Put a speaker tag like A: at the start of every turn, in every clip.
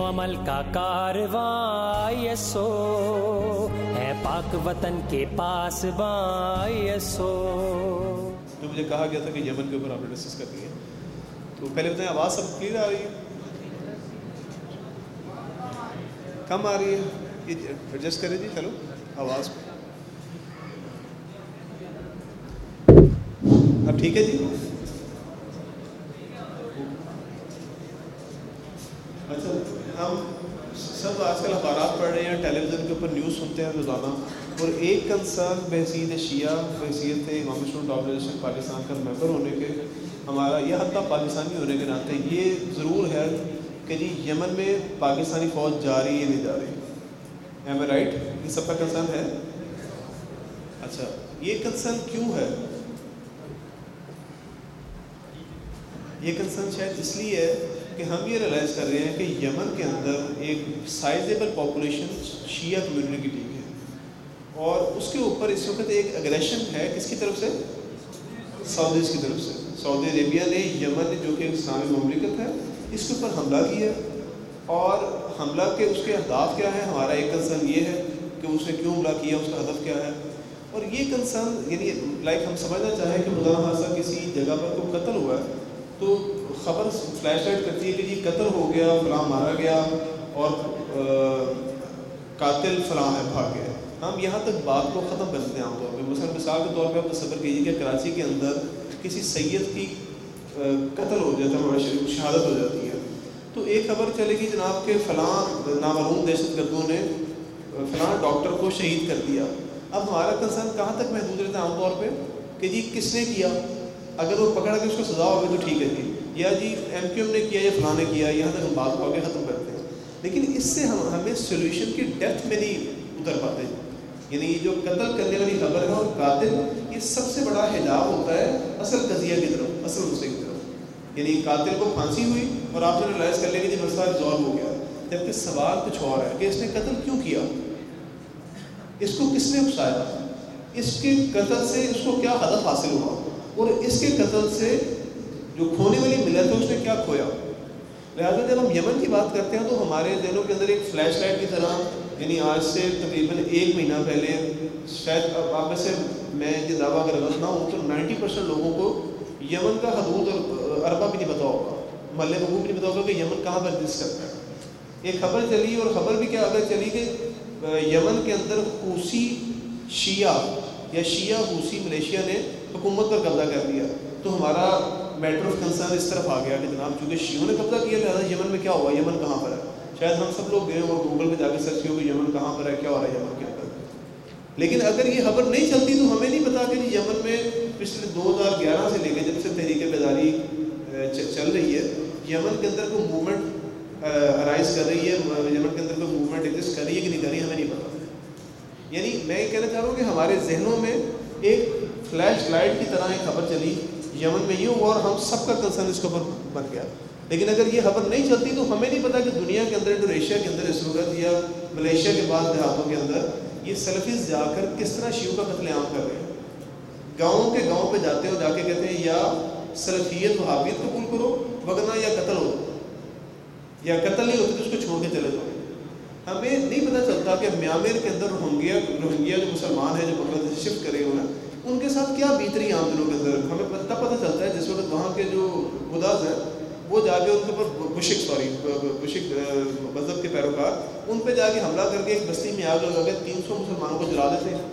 A: عمل کا کارواں یسو ہے پاک وطن کے پاس باں یسو.
B: جو مجھے کہا گیا تھا کہ یمن کے اوپر آپ نے ڈسکس کرنی ہے، تو پہلے بتائیں آواز سب کلیئر آ رہی ہے؟ کم آ رہی ہے؟ یہ ایڈجسٹ کریں جی. چلو آواز اب ٹھیک ہے جی. اچھا، ہم سب آج کل اخبارات پڑھ رہے ہیں، ٹیلی ویژن کے اوپر نیوز سنتے ہیں روزانہ، اور ایک کنسرن بحیثیت شیعہ، بحیثیت امام اسٹوڈنٹ آرگنائزیشن پاکستان کا ممبر ہونے کے، ہمارا یہ حتیٰ پاکستانی ہونے کے ناطے یہ ضرور ہے کہ جی یمن میں پاکستانی فوج جا رہی ہے نہیں جا رہی. M A right? یہ سب کا کنسرن ہے. اچھا، یہ کنسرن کیوں ہے؟ یہ کنسرن شاید اس لیے ہے کہ ہم یہ ریلائز کر رہے ہیں کہ یمن کے اندر ایک سائزیبل پاپولیشن شیعہ کمیونٹی کی ہے، اور اس کے اوپر اس وقت ایک اگریشن ہے. کس کی طرف سے؟ سعودیز کی طرف سے. سعودی عربیہ نے یمن جو کہ اسلامی مملکت ہے اس کے اوپر حملہ کیا، اور حملہ کے اس کے اہداف کیا ہیں؟ ہمارا ایک کنسرن یہ ہے کہ اس نے کیوں حملہ کیا، اس کا ہدف کیا ہے. اور یہ کنسرن یعنی لائک ہم سمجھنا چاہیں کہ خدا نخواستہ کسی جگہ پر کوئی قتل ہوا ہے تو خبر فلیش لائٹ کرتی ہے کہ جی قتل ہو گیا، فلاں مارا گیا، اور قاتل فلاں ہے، بھاگ گیا. ہم یہاں تک بات کو ختم کر دیتے ہیں عام طور پہ. مثال کے طور پہ آپ تصور کیجیے کہ کراچی کے اندر کسی سید کی قتل ہو جاتا ہے، شہادت ہو جاتی ہے، تو ایک خبر چلے گی جناب کہ فلاں نامعلوم دہشت گردوں نے فلاں ڈاکٹر کو شہید کر دیا. اب ہمارا کنسرن کہاں تک محدود رہتا ہے عام طور پہ کہ جی کس نے کیا؟ اگر وہ پکڑا کے اس کو سزا ہوگی تو ٹھیک ہے جی، یا جی ایم کیو ایم نے کیا یا فلاں نے کیا، یہاں تک ہم بات کو آگے ختم کرتے ہیں. لیکن اس سے ہمیں سولوشن کی ڈیپتھ میں نہیں اتر پاتے. یعنی یہ جو قتل کرنے والی خبر ہے اور قاتل، یہ سب سے بڑا حجاب ہوتا ہے اصل قضیہ کی طرف، اصل مسئلے کی طرف. یعنی قاتل کو پھانسی ہوئی اور آپ نے ریلائز کر لیں کہ مسئلہ ریزالو ہو گیا، جبکہ سوال کچھ اور ہے کہ اس نے قتل کیوں کیا، اس کو کس نے اکسایا، اس کے قتل سے اس کو کیا ہدف حاصل ہوا، اور اس کے قتل سے جو کھونے والی ملت ہے اس نے کیا کھویا. لہٰذا جب ہم یمن کی بات کرتے ہیں تو ہمارے ذہنوں کے اندر ایک فلیش لائٹ کی طرح، یعنی آج سے تقریباً 1 مہینہ پہلے، شاید آپ میں سے میں یہ دعویٰ اگر غلط نہ ہوں تو 90% لوگوں کو یمن کا حدود اور عربہ بھی نہیں پتا ہوگا، محلے بگو بھی نہیں پتا ہوگا کہ یمن کہاں پر ایگزسٹ کرتا ہے. ایک خبر چلی، اور خبر بھی کیا اگر چلی کہ یمن کے اندر حوثی شیعہ یا شیعہ حوثی ملیشیا نے حکومت پر قبضہ کر لیا. تو ہمارا میٹر آف کنسرن اس طرف آ گیا کہ جناب چونکہ شیعوں نے قبضہ کیا لہٰذا یمن میں کیا ہوا، یمن کہاں پر ہے. شاید ہم سب لوگ گئے اور گوگل پہ جا کے سرچ کیے کہ یمن کہاں پر ہے، کیا ہو رہا ہے یمن کے اندر. لیکن اگر یہ خبر نہیں چلتی تو ہمیں نہیں پتا کہ یمن میں پچھلے 2011 سے لے کے جب سے تحریک بیداری چل رہی ہے، یمن کے اندر کوئی موومنٹ ارائز کر رہی ہے، یمن کے اندر کوئی موومنٹ ایگزسٹ کر رہی ہے کہ نہیں کر رہی ہے، ہمیں نہیں پتا. یعنی میں یہ کہنا چاہ رہا ہوں کہ ہمارے ذہنوں میں ایک فلیش لائٹ کی طرح ایک خبر چلی یمن میں یہ ہوا، اور ہم سب کا کنسرن اس کے اوپر بن گیا. لیکن اگر یہ خبر نہیں چلتی تو ہمیں نہیں پتا کہ دنیا کے اندر، انڈونیشیا کے اندر اس وقت یا ملیشیا کے بعض دیہاتوں کے اندر یہ سلفیز جا کر کس طرح شیعوں کا قتل عام کر رہے ہیں. گاؤں کے گاؤں پہ جاتے ہو، جا کے کہتے ہیں یا سلفیت وہابیت قبول کرو وگرنہ یا قتل ہو، یا قتل نہیں ہوتی تو اس کو چھوڑ کے چلے جاؤ. ہمیں نہیں پتہ چلتا کہ میانمار کے اندر روہنگیا جو مسلمان ہیں جو بنگلہ دیش شفٹ کرے ہوئے ہیں ان کے ساتھ کیا بیت رہی عام دنوں کے اندر. ہمیں پتہ چلتا ہے جس وقت وہاں کے جو خداز ہیں وہ جا کے ان کے اوپر بشک مذہب کے پیروکار ان پہ جا کے حملہ کر کے ایک بستی میں آگ لگا کے 300 مسلمانوں کو جلا دیتے ہیں،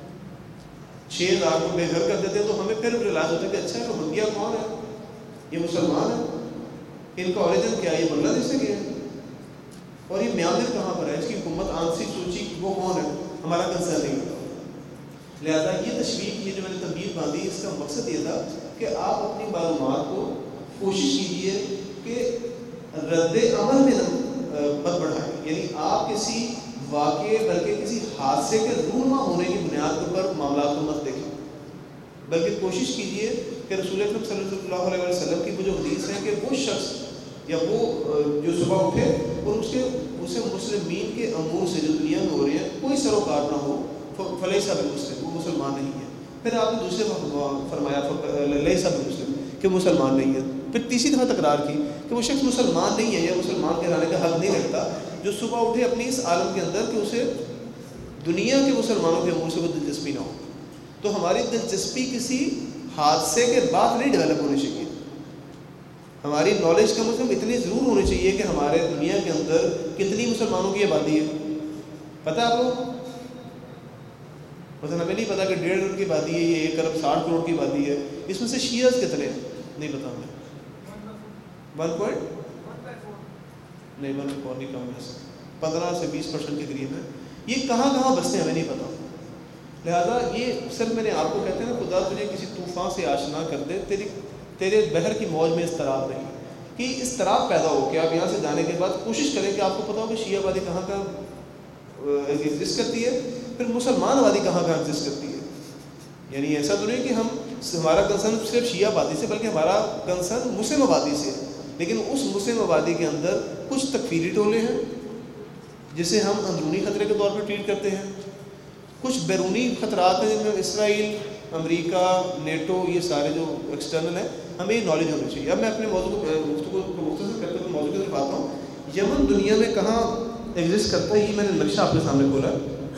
B: 6000 کو بے گھر کر دیتے ہیں. تو ہمیں پھر ریلائز ہوتا ہے کہ اچھا روہنگیا کون ہے، یہ مسلمان ہیں، ان کا اوریجن کیا ہے، یہ بنگلہ دیش سے گئے ہیں، اور یہ میانمار کہاں پر ہے، اس کی حکومت آنسی سوچی وہ کون ہے، ہمارا کنسرن نہیں ہوتا. لہذا یہ تشویق، یہ جو میں نے تنبیہ باندھی، اس کا مقصد یہ تھا کہ آپ اپنی معلومات کو کوشش کیجیے کہ رد عمل میں مت بڑھائیں. یعنی آپ کسی واقعے بلکہ کسی حادثے کے رونما ہونے کی بنیاد کے اوپر معاملات کو مت دیکھیں، بلکہ کوشش کیجیے کہ رسول اکرم صلی اللہ علیہ وسلم کی وہ جو حدیث ہے کہ وہ شخص یا وہ جو صبح اٹھے اور اسے مسلمین کے امور سے جو دنیا میں ہو رہے ہیں کوئی سروکار نہ ہو، فلیسا بالمسلم، وہ مسلمان نہیں ہے. پھر آپ نے دوسرے فرمایا لیسا بالمسلم کہ مسلمان نہیں ہے. پھر تیسری دفعہ تکرار کی کہ وہ شخص مسلمان نہیں ہے یا مسلمان کہلانے کا حق نہیں رکھتا جو صبح اٹھے اپنی اس عالم کے اندر کہ اسے دنیا کے مسلمانوں کے امور سے کوئی دلچسپی نہ ہو. تو ہماری دلچسپی کسی حادثے کے بعد نہیں ڈیولپ ہونی چاہیے. ہماری نالج کا مطلب اتنی ضرور ہونی چاہیے کہ ہمارے دنیا کے اندر کتنی مسلمانوں کی آبادی ہے. پتہ ہے آپ لوگ؟ مثلا ہمیں نہیں پتا کہ 1.5 ارب کی آبادی ہے یا 1 ارب 60 کروڑ کی آبادی ہے. اس میں سے شیعہ کتنے ہیں نہیں پتا ہمیں. 1.4 نہیں 1.4 نہیں کم ہے, 15 سے 20% کے قریب ہے. یہ کہاں کہاں بستے ہیں ہمیں نہیں پتا. لہٰذا یہ صرف میں نے آپ کو کہتے ہیں نا خدا تجھے کسی طوفان سے آشنا کر دے, تیرے بحر کی موج میں اضطراب نہیں کہ اضطراب پیدا ہو کہ آپ یہاں سے جانے کے بعد کوشش کریں کہ آپ کو پتا ہو کہ شیعہ آبادی کہاں کہاں ایگزسٹ کرتی ہے, پھر مسلمان آبادی کہاں کہاں ایگزسٹ کرتی ہے. یعنی ایسا تو نہیں کہ ہمارا کنسرن صرف شیعہ آبادی سے, بلکہ ہمارا کنسرن مسلم آبادی سے ہے. لیکن اس مسلم آبادی کے اندر کچھ تکفیری ٹولے ہیں جسے ہم اندرونی خطرے کے طور پر ٹریٹ کرتے ہیں, کچھ بیرونی خطرات ہیں جن میں اسرائیل, امریکہ, نیٹو, یہ سارے جو ایکسٹرنل ہیں, ہمیں یہ نالج ہونی چاہیے. اب میں اپنے موضوع کو مختصر کرتے ہوئے موضوع کی طرف آتا ہوں. یمن دنیا میں کہاں ایگزسٹ کرتا ہے, یہ میں نے نقشہ آپ کے سامنے کھولا.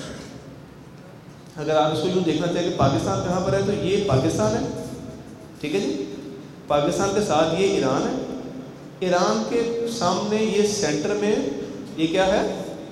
B: اگر آپ اس کو یوں دیکھنا چاہیں کہ پاکستان کہاں پر ہے تو یہ پاکستان ہے, ٹھیک ہے جی. پاکستان کے ساتھ یہ ایران ہے, ایران کے سامنے یہ سینٹر میں یہ کیا ہے,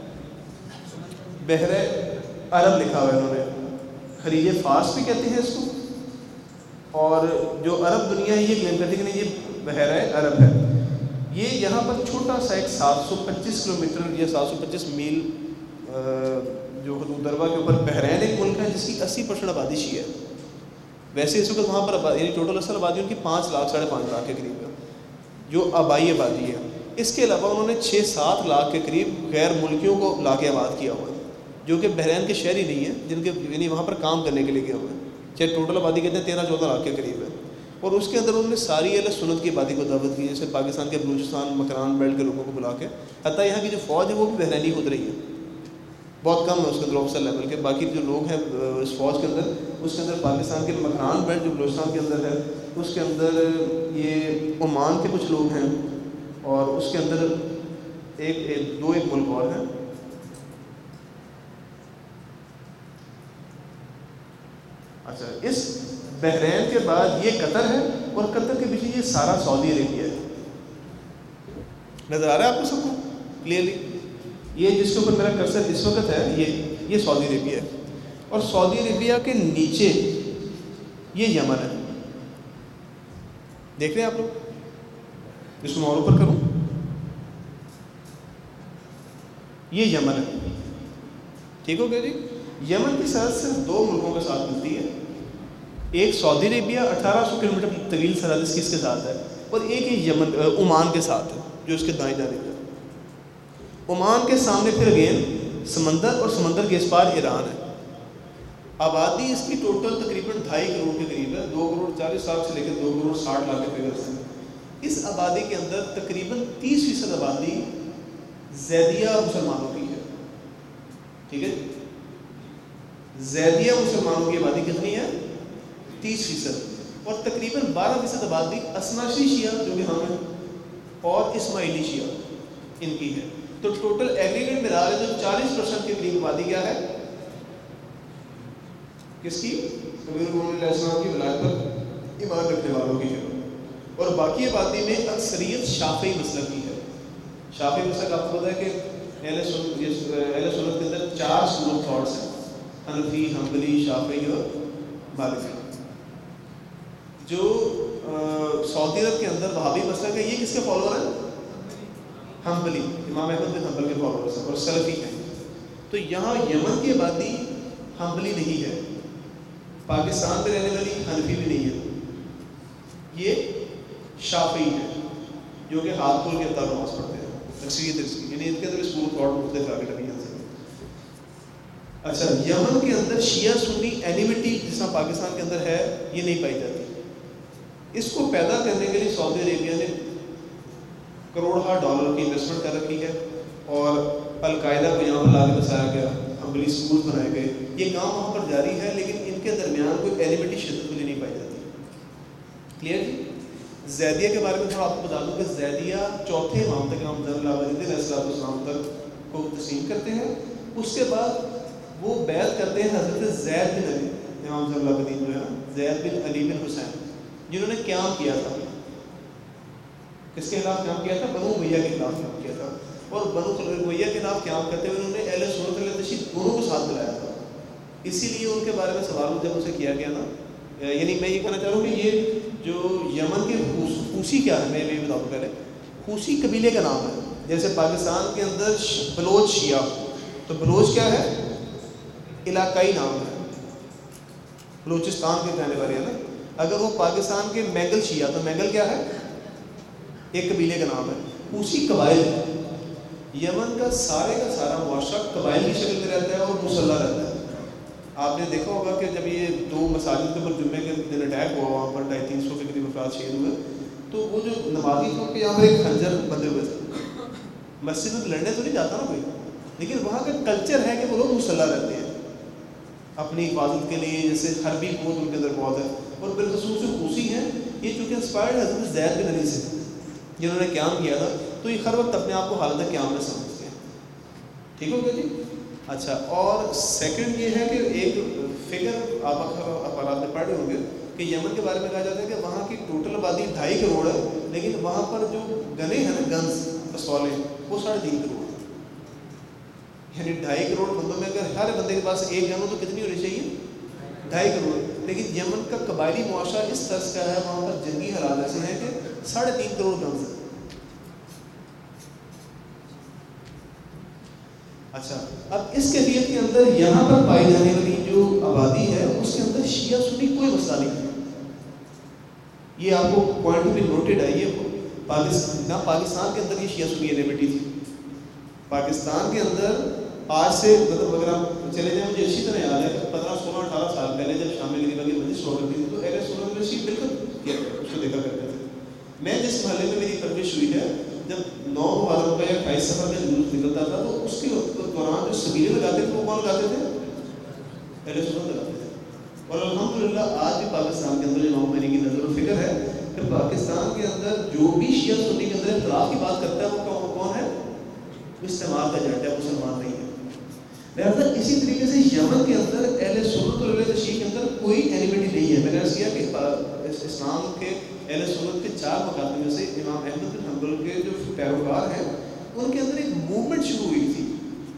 B: بحر عرب لکھا ہوا ہے انہوں نے, خلیج فارس بھی کہتے ہیں اس کو. اور جو عرب دنیا ہے یہ کلیم کرتی ہے کہ نہیں یہ بحر عرب ہے. یہ یہاں پر چھوٹا سا ایک 725 کلومیٹر یا 725 میل جو حدود دربا کے اوپر بحرین ایک ملک ہے جس کی 80% آبادی شیعہ ہے. ویسے اس وقت وہاں پر یعنی ٹوٹل اصل آبادی ان کی 5 لاکھ 5.5 لاکھ کے قریب ہے جو آبائی آبادی ہے. اس کے علاوہ انہوں نے 6-7 لاکھ کے قریب غیر ملکیوں کو لا کے آباد کیا ہوا ہے جو کہ بحرین کے شہری نہیں ہیں, جن کے یعنی وہاں پر کام کرنے کے لیے گئے ہوئے ہیں. چاہے ٹوٹل آبادی کہتے ہیں 13-14 لاکھ کے قریب ہے. اور اس کے اندر انہوں نے ساری اہل سنت کی آبادی کو دعوت کی, جیسے پاکستان کے بلوچستان مکران بیلٹ کے لوگوں کو بلا کے. حتیٰ یہاں کی جو فوج ہے وہ بھی بحرینی خود رہی ہے, بہت کم ہے اس کے اندر آفیسر لیول کے. باقی جو لوگ ہیں اس فوج کے اندر پاکستان کے مکران بیلٹ جو بلوچستان کے اندر ہے اس کے اندر یہ عمان کے کچھ لوگ ہیں, اور اس کے اندر ایک ملک اور ہیں. اچھا, اس بحرین کے بعد یہ قطر ہے, اور قطر کے پیچھے یہ سارا سعودی عربیہ ہے. نظر آ رہا ہے آپ کو سب کو کلیئرلی؟ یہ جس کے اوپر میرا کرسر اس وقت ہے یہ سعودی عربیہ ہے, اور سعودی عربیہ کے نیچے یہ یمن ہے. دیکھ رہے ہیں آپ لوگ؟ اس کو میں اور اوپر کروں, یہ یمن ہے, ٹھیک ہو گیا جی. یمن کی سرحد صرف 2 ملکوں کے ساتھ ملتی ہے, ایک سعودی عربیہ 1800 کلومیٹر طویل سرحد اس کے ساتھ ہے, اور ایک ہی یمن عمان کے ساتھ ہے جو اس کے دائیں جانب ہے. عمان کے سامنے پھر اگین سمندر, اور سمندر کے اس پار ایران ہے. آبادی اس کی ٹوٹل تقریباً 2.5 کروڑ کے قریب ہے, 2 کروڑ 40 لاکھ سے لے کے 2 کروڑ 60 لاکھ کے فگرز ہیں. اس آبادی کے اندر تقریباً 30% آبادی زیدیہ مسلمانوں کی ہے, ٹھیک ہے. زیدیہ مسلمانوں کی آبادی کتنی ہے؟ 30%. اور تقریباً 12% آبادی اسناشی شیعہ جو کہ ہم ہیں, اور اسماعیلی شیعہ ان کی ہے. تو ٹوٹل ایگریگیٹ ملا لیں تو 40% کے قریب آبادی کیا ہے, کس کی؟ نبی علیہ السلام کی ولایت پر ایمان رکھنے والوں کی ہے. اور باقی آبادی میں اکثریت شافعی مسلک کی ہے. شافعی مسلک آپ کو پتا ہے کہ اہل سنت کے اندر 4 اسکول آف تھاٹس ہیں, حنفی, حنبلی, شافعی اور مالکی. جو سعودی عرب کے اندر وہابی مسلک ہے, یہ کس کے فالوور ہیں؟ حنبلی, امام احمد بن حنبل کے فالوورز ہیں اور سلفی ہیں. تو یہاں یمن کی آبادی حنبلی نہیں ہے, پاکستان میں رہنے والی حنفی بھی نہیں ہے, یہ شافعی ہے جو کہ ہاتھ کھول کے اندر نماز پڑھتے ہیں. اکثریت یعنی ان کے اندر اسکول تھاٹ مختلف آگے لگی ہیں. اچھا, یمن کے اندر شیعہ سنی اینیمیٹی جس طرح پاکستان کے اندر ہے یہ نہیں پائی جاتی. اس کو پیدا کرنے کے لیے سعودی عربیہ نے کروڑہ ڈالر کی انویسٹمنٹ کر رکھی ہے, اور القاعدہ کو یہاں پر لا کے بسایا گیا, حنبلی اسکول بنائے گئے. یہ کام وہاں پر جاری ہے, لیکن ان کے درمیان کوئی اینیمیٹی شدت ملی نہیں پائی جاتی. کلیئر جی؟ زیدیہ کے بارے میں تھوڑا آپ کو بتا دوں کہ زیدیہ چوتھے امام تک امام زین العابدین علیہ السلام تک کو تسلیم کرتے ہیں. اس کے بعد وہ بیعت کرتے ہیں حضرت زید بن علی, امام زین العابدین جو ہے نا زید بن علی بن حسین, جنہوں نے قیام کیا تھا. کس کے خلاف قیام کیا تھا؟ بنو امیہ کے خلاف قیام کیا تھا. اور بنو امیہ کے خلاف قیام کرتے ہوئے انہوں نے اہل سنت والتشیع دونوں کو ساتھ ملایا تھا. اسی لیے ان کے بارے میں سوال جب اسے کیا گیا نا, یعنی میں یہ کہنا چاہ رہا ہوں کہ یہ جو یمن کے خوسی کیا ہے, میں یہ بتاؤں پہلے. خوسی قبیلے کا نام ہے. جیسے پاکستان کے اندر بلوچ شیعہ, تو بلوچ کیا ہے؟ علاقائی نام ہے, بلوچستان کے رہنے والے ہیں نا. اگر وہ پاکستان کے مینگل شیعہ, تو مینگل کیا ہے؟ ایک قبیلے کا نام ہے. خوسی قبائل. یمن کا سارا معاشرہ قبائل کی شکل میں رہتا ہے اور مسلح رہتا ہے. آپ نے دیکھا ہوگا کہ جب یہ دو مساجد کے اوپر جمعے کے دن اٹیک ہوا, وہاں پر 250-300 کے قریب افراد شہید ہوئے, تو وہ جو نمازی تھے ان کے یہاں پر ایک خنجر بندے ہوئے تھے. مسجد میں لڑنے تو نہیں جاتا نا کوئی, لیکن وہاں کا کلچر ہے کہ وہ لوگ مسلح رہتے ہیں اپنی حفاظت کے لیے. جیسے حربی قوت ان کے اندر بہت ہے. اور بالخصوص جو خوسی ہیں یہ چونکہ انسپائرڈ حضرت زید بن علی سے جنہوں نے قیام کیا تھا, تو یہ ہر وقت اپنے آپ کو حالت قیام میں سمجھتے ہیں. ٹھیک ہو گیا جی. اچھا, اور سیکنڈ یہ ہے کہ ایک فگر آپ اخبارات میں پڑھے ہوں گے کہ یمن کے بارے میں کہا جاتا ہے کہ وہاں کی ٹوٹل آبادی 2.5 کروڑ ہے, لیکن وہاں پر جو گنے ہیں نا, گنز پستولیں, وہ 3.5 کروڑ. یعنی 2.5 کروڑ بندوں میں اگر ہر بندے کے پاس ایک گن ہو تو کتنی ہونی چاہیے؟ 2.5 کروڑ. لیکن یمن کا قبائلی معاشرہ اس طرز کا ہے, وہاں پر جنگی حالات ایسے ہیں کہ 3.5 کروڑ گنز ہیں. اچھا, اب اس کیفیت کے اندر یہاں پر پائی جانے والی جو آبادی ہے اس کے اندر شیعہ سنی کوئی مسئلہ نہیں ہے. یہ آپ کو پوائنٹ بھی نوٹڈ ہے. یہ پاکستان کے اندر یہ شیعہ سنی انیمٹی تھی. پاکستان کے اندر آج سے مطلب اگر آپ چلے جائیں, مجھے اچھی طرح یاد ہے کہ 15-16-18 سال پہلے جب شام غریبہ کی مجلس ہوا کرتی تھی تو اہل سنت والتشیع بالکل اس کو دیکھا کرتے تھے. میں جس محلے میں میری پرورش ہوئی ہے, جب 9 محرم کا یا 28 سفر میں جلوس نکلتا تھا تو اس کے دوران جو سبیلے لگاتے تھے وہ کون لگاتے تھے؟ اہل سنت لگاتے تھے. اور الحمدللہ آج بھی پاکستان کے اندر جو امام کی نظر و فکر ہے کہ پاکستان کے اندر جو بھی شیعہ سنی کے اندر اختلاف کی بات کرتا ہے وہ کون ہے؟ استعمال کا جٹ ہے, مسلمان نہیں ہے. لہٰذا اسی طریقے سے یمن کے اندر اہل سنت والتشیع کے اندر کوئی اینیمٹی نہیں ہے. میں نے عرض کیا کہ اسلام کے اہل سنت کے 4 مقاصد میں سے امام احمد بن حنبل کے جو پیروکار ہیں ان کے اندر ایک موومنٹ شروع ہوئی تھی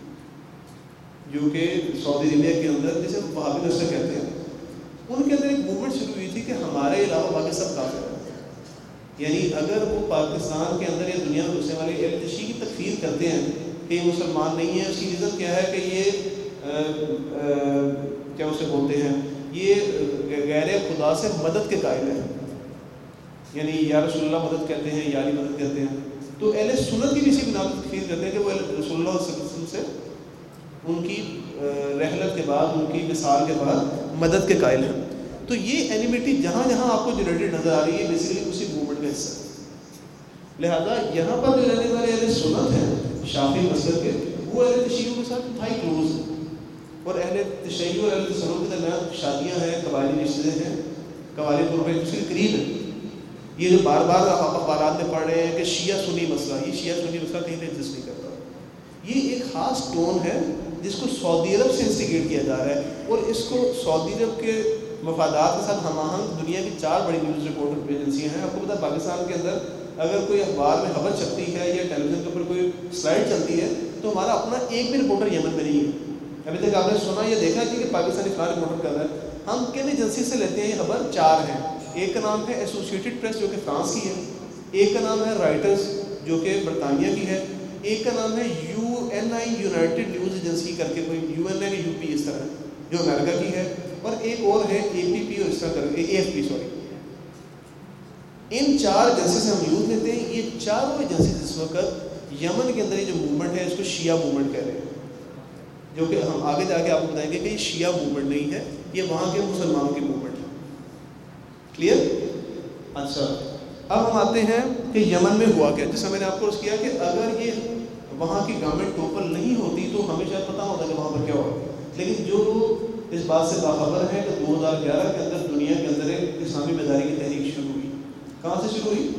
B: جو کہ سعودی عربیہ کے اندر جسے وہابی نسل کہتے ہیں, ان کے اندر ایک موومنٹ شروع ہوئی تھی کہ ہمارے علاوہ باقی سب کافر ہیں. یعنی اگر وہ پاکستان کے اندر یا دنیا میں گھسنے والے اہل تشیع کی تکفیر کرتے ہیں کہ یہ مسلمان نہیں ہے, اس کی ریزن کیا ہے کہ یہ کیا اسے بولتے ہیں, یہ غیر خدا سے مدد کے قائل ہیں. یعنی یا رسول اللہ مدد کہتے ہیں, یاری مدد کہتے ہیں. تو اہل سنت کی بھی اسی بنا پر تکفیر کرتے ہیں کہ وہ رسول اللہ صلی اللہ علیہ وسلم سے ان کی رحلت کے بعد, ان کی وصال کے بعد مدد کے قائل ہیں. تو یہ اینیمیٹی جہاں جہاں آپ کو جنریٹڈ نظر آ رہی ہے بیسیکلی اسی موومنٹ کا حصہ ہے. لہذا یہاں پر جو رہنے والے اہل سنت ہیں شافعی مذہب کے, وہ اہل تشیع کے ساتھ انتہائی کلوز ہیں. اور اہل تشیع اور اہل سنت کے درمیان شادیاں ہیں, قبائلی رشتے ہیں, قبائلی طور پر دوسرے قریب ہیں. یہ جو بار بار آپ اخبارات میں پڑھ رہے ہیں کہ شیعہ سنی مسئلہ, یہ شیعہ سنی مسئلہ کہیں پہ ایگزسٹ نہیں کرتا. یہ ایک خاص ٹون ہے جس کو سعودی عرب سے انسٹیگیٹ کیا جا رہا ہے, اور اس کو سعودی عرب کے مفادات کے ساتھ ہم آہنگ دنیا کی 4 بڑی نیوز رپورٹ ایجنسیاں ہیں. آپ کو پتا ہے پاکستان کے اندر اگر کوئی اخبار میں خبر چھپتی ہے یا ٹیلی ویژن کے اوپر کوئی سلائڈ چلتی ہے تو ہمارا اپنا ایک بھی رپورٹر یمن میں نہیں ہے. ابھی تک آپ نے سنا یا دیکھا کہ پاکستانی فلاں رپورٹر کر رہا ہے. ہم کن ایجنسی سے لیتے ہیں یہ خبر؟ 4 ہیں. ایک کا نام ہے ایسوسیٹڈ پریس جو کہ فرانس کی ہے, ایک کا نام ہے رائٹرز جو کہ برطانیہ کی ہے, ایک کا نام ہے UNI یونائٹڈ نیوز ایجنسی کر کے, کوئی UNI UP اس طرح جو امریکہ کی ہے, اور ایک اور ہے APP اور اس طرح کر کے AFP سوری. ان 4 ایجنسی سے ہم نیوز لیتے ہیں. یہ چاروں ایجنسی اس وقت یمن کے اندر یہ جو موومنٹ ہے اس کو شیعہ موومنٹ کہہ رہے ہیں, جو کہ ہم آگے جا کے آپ کو بتائیں گے کہ یہ شیعہ موومنٹ نہیں ہے, یہ وہاں کے مسلمانوں کی موومنٹ ہے. کلیئر؟ اچھا, اب ہم آتے ہیں کہ یمن میں ہوا کیا. جیسا میں نے آپ کو عرض کیا کہ اگر یہ وہاں کی گورنمنٹ ٹوپل نہیں ہوتی تو ہمیں شاید پتہ ہوتا کہ وہاں پر کیا ہوا. لیکن جو لوگ اس بات سے باخبر ہیں کہ 2011 کے اندر دنیا کے اندر ایک اسلامی بیداری کی تحریک شروع ہوئی, کہاں سے شروع ہوئی؟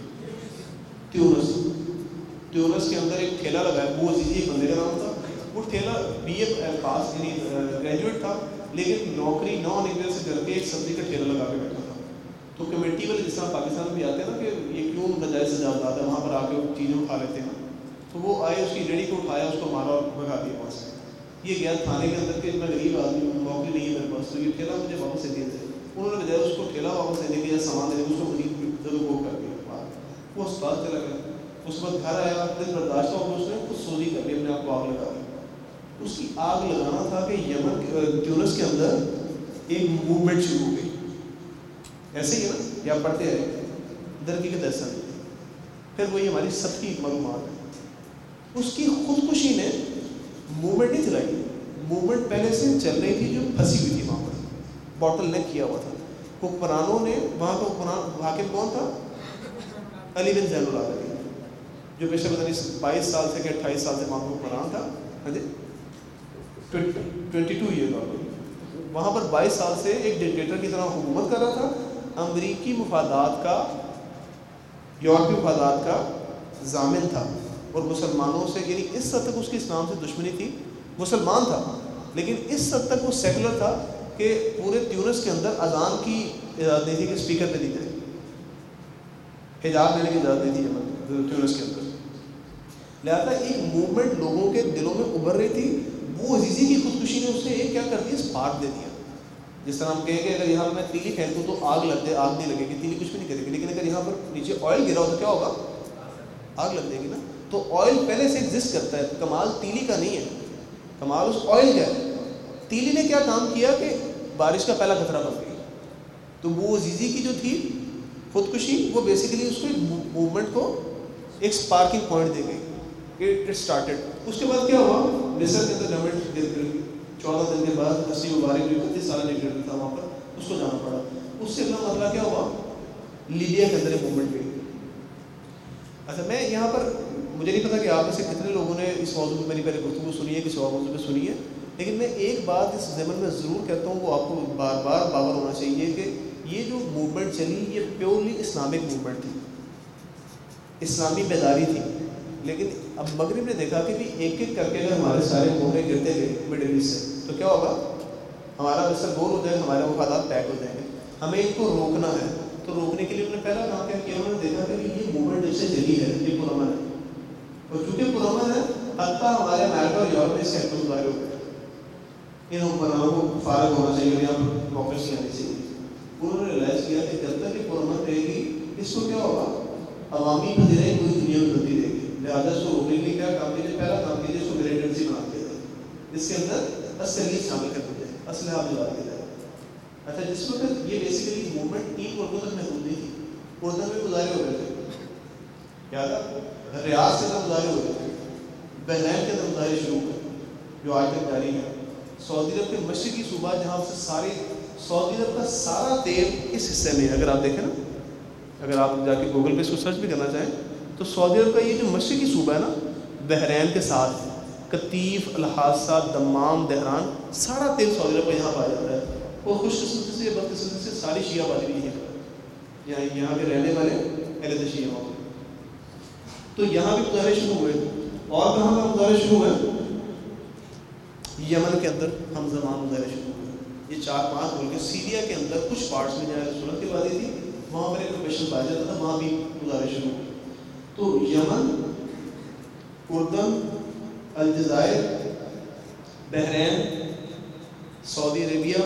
B: تیونس کے اندر ایک ٹھیلا لگا ہے، وہ عزیزی ایک بندے کا نام تھا. وہ ٹھیلا بی اے پاس یعنی گریجویٹ تھا، لیکن نوکری نان انگلش سے کر کے ایک سبزی کا ٹھیلا لگا کے بیٹھا تھا. تو کمیٹی والے جس طرح پاکستان میں بھی آتے ہیں نا کہ یہ کیوں ناجائز سجا آتا ہے، وہاں پر آ کے چیزیں اٹھا لیتے ہیں. تو وہ آئے، اس کی ریڑھی کو اٹھایا، اس کو مارا اور بھگا دیا وہاں سے. یہ گیا تھانے کے اندر کہ میں غریب آدمی ہوں، نوکری نہیں ہے میرے پاس، تو یہ ٹھیلا مجھے واپس دے دیا. انہوں نے بجائے اس کو ٹھیلا واپس دینے کے یا سامان دینے کے اس کو مزید ضرور کر دیا. وہ اسپتال چلا گیا. اس کے بعد گھر آیا، دن برداشت ہو، اس نے خود سوزی کر لی، اپنے آپ کو آگ لگا دی. اس کی آگ لگانا تھا کہ یمن تیونس کے اندر ایک موومنٹ شروع ہو گئی. ایسے ہی ہے نا، یا پڑھتے ہیں درگی کے درسن. پھر وہی ہماری سب کی معلومات ہے. اس کی خودکشی نے موومنٹ نہیں چلائی. موومنٹ پہلے سے چل رہی تھی جو پھنسی ہوئی تھی وہاں پر، باٹل نیک کیا ہوا تھا. حکمرانوں نے وہاں کا حکمران حاکم کون تھا؟ علی بن زین العابدین، جو پیشہ پتہ نہیں 22 سال سے کہ 28 سال سے وہاں کا حکمران تھا. ہاں جی 22 ایئر کا. وہاں پر 22 سال سے ایک ڈکٹیٹر کی طرح حکومت کر رہا تھا. امریکی مفادات کا، یورپی مفادات کا ضامن تھا، اور مسلمانوں سے یعنی اس حد تک اس کی اسلام سے دشمنی تھی. مسلمان تھا لیکن اس حد تک وہ سیکولر تھا کہ پورے تیونس کے اندر اذان کی اجازت نہیں تھی کہ اسپیکر پہ دی جائے، حجاب لینے کی اجازت نہیں تھی تیونس کے اندر. لہٰذا ایک موومنٹ لوگوں کے دلوں میں ابھر رہی تھی. وہ عزیزی کی خودکشی نے اس نے ایک کیا کر دیا، اسپارک دے دیا. جس طرح ہم کہیں گے اگر یہاں میں تیلی پھینکوں تو آگ لگ جائے، آگ نہیں لگے گی، تیلی کچھ بھی نہیں کرے گی. لیکن اگر یہاں پر نیچے آئل گرا ہو تو کیا ہوگا؟ آگ لگ جائے گی نا. تو آئل پہلے سے ایگزسٹ کرتا ہے. کمال تیلی کا نہیں ہے، کمال اس آئل کا ہے. تیلی نے کیا کام کیا کہ بارش کا پہلا خطرہ بن گئی. تو وہ عزیزی کی جو تھی خودکشی، وہ بیسیکلی اس کو موومنٹ کو ایک سپارکنگ پوائنٹ دے گئی کہ اٹ اسٹارٹیڈ. اس کے بعد کیا ہوا، مصر کے اندر گورنمنٹ گر گئی. 14 دن کے بعد حسنی مبارک جو 31 سال ڈکٹیٹر تھا وہاں پر، اس کو جانا پڑا. اس سے اگلا مسئلہ کیا ہوا، لیبیا کے اندر موومنٹ گئی. اچھا میں یہاں پر مجھے نہیں پتا کہ آپ میں سے کتنے لوگوں نے اس موضوع میں میری پہلے گفتگو سنی ہے، کسی اور موضوع پہ سنی ہے، لیکن میں ایک بات اس ضمن میں ضرور کہتا ہوں، وہ آپ کو بار بار باور ہونا چاہیے کہ یہ جو موومنٹ چلی یہ پیورلی اسلامک موومنٹ تھی، اسلامی بیداری تھی. لیکن اب مغرب نے دیکھا کہ بھی ایک ایک کر کے اگر ہمارے سارے موقع گرتے گئے مڈل ایسٹ سے تو کیا ہوگا، ہمارا ویسا گول ہو جائے گا، ہمارے مفادات پیک ہو جائیں گے. ہمیں ان کو روکنا ہے. تو روکنے کے لیے انہوں نے پہلا کام کیا کیا، انہوں نے دیکھا کہ یہ موومنٹ جب سے چلی ہے یہ پرامن ہے، اور چونکہ پرامن ہے حتیٰ ہمارے امریکہ اور یورپ میں اس کے حقوق ظاہر ہو گئے. ان حکمرانوں کو فارغ ہونا چاہیے، یہاں پر واپس نہیں آنی چاہیے. انہوں نے ریلائز کیا کہ جب تک یہ پرامن رہے گی اس کو کیا ہوگا، عوامی پذیرائی پوری دنیا میں بنتی رہے گی. لہٰذا اس کو روکنے کے لیے کیا کام کیجیے، پہلا کام کیجیے اس کو ملیٹنسی بنا دیا جائے، اس کے اندر اصلیت شامل کر دی جائے، اسلحہ دلا دیا جائے. اچھا جس وقت یہ بیسیکلی موومنٹ 3 ملکوں تک محدود نہیں تھی. اردن میں مظاہرے ہو رہے تھے، کیا تھا، ریاض کے اندر مظاہرے ہو رہے تھے، بحرین کے اندر مظاہرے شروع ہوئے جو آج تک جاری ہے. سعودی عرب کے مشرقی صوبہ جہاں سے سارے سعودی عرب کا سارا تیل اس حصے میں ہے. اگر آپ دیکھیں نا، اگر آپ جا کے گوگل پہ اس کو سرچ بھی کرنا چاہیں تو سعودی عرب کا یہ جو مشرقی صوبہ ہے نا، بحرین کے ساتھ قطیف، الحاصہ، دمام، دہران، سارا تیل سعودی عرب کا یہاں پایا جاتا ہے. اور خوش قسمتی سے بدقسمتی سے ساری شیعہ بازی بھی ہے، یہاں کے رہنے والے اہل شیعہ ہوتے. تو یہاں بھی مظاہرے شروع ہوئے. اور کہاں کا مظاہرے شروع ہوئے، یمن کے اندر ہم زمان مظاہرے شروع ہوئے. یہ 4-5 ملک، سیریا کے اندر کچھ پارٹس میں جہاں سنت کی بازی تھی وہاں پر ایک پروفیشن پایا جاتا تھا، وہاں بھی مظاہرے شروع ہوئے. تو یمن، اردن، الجزائر، بحرین، سعودی عربیہ،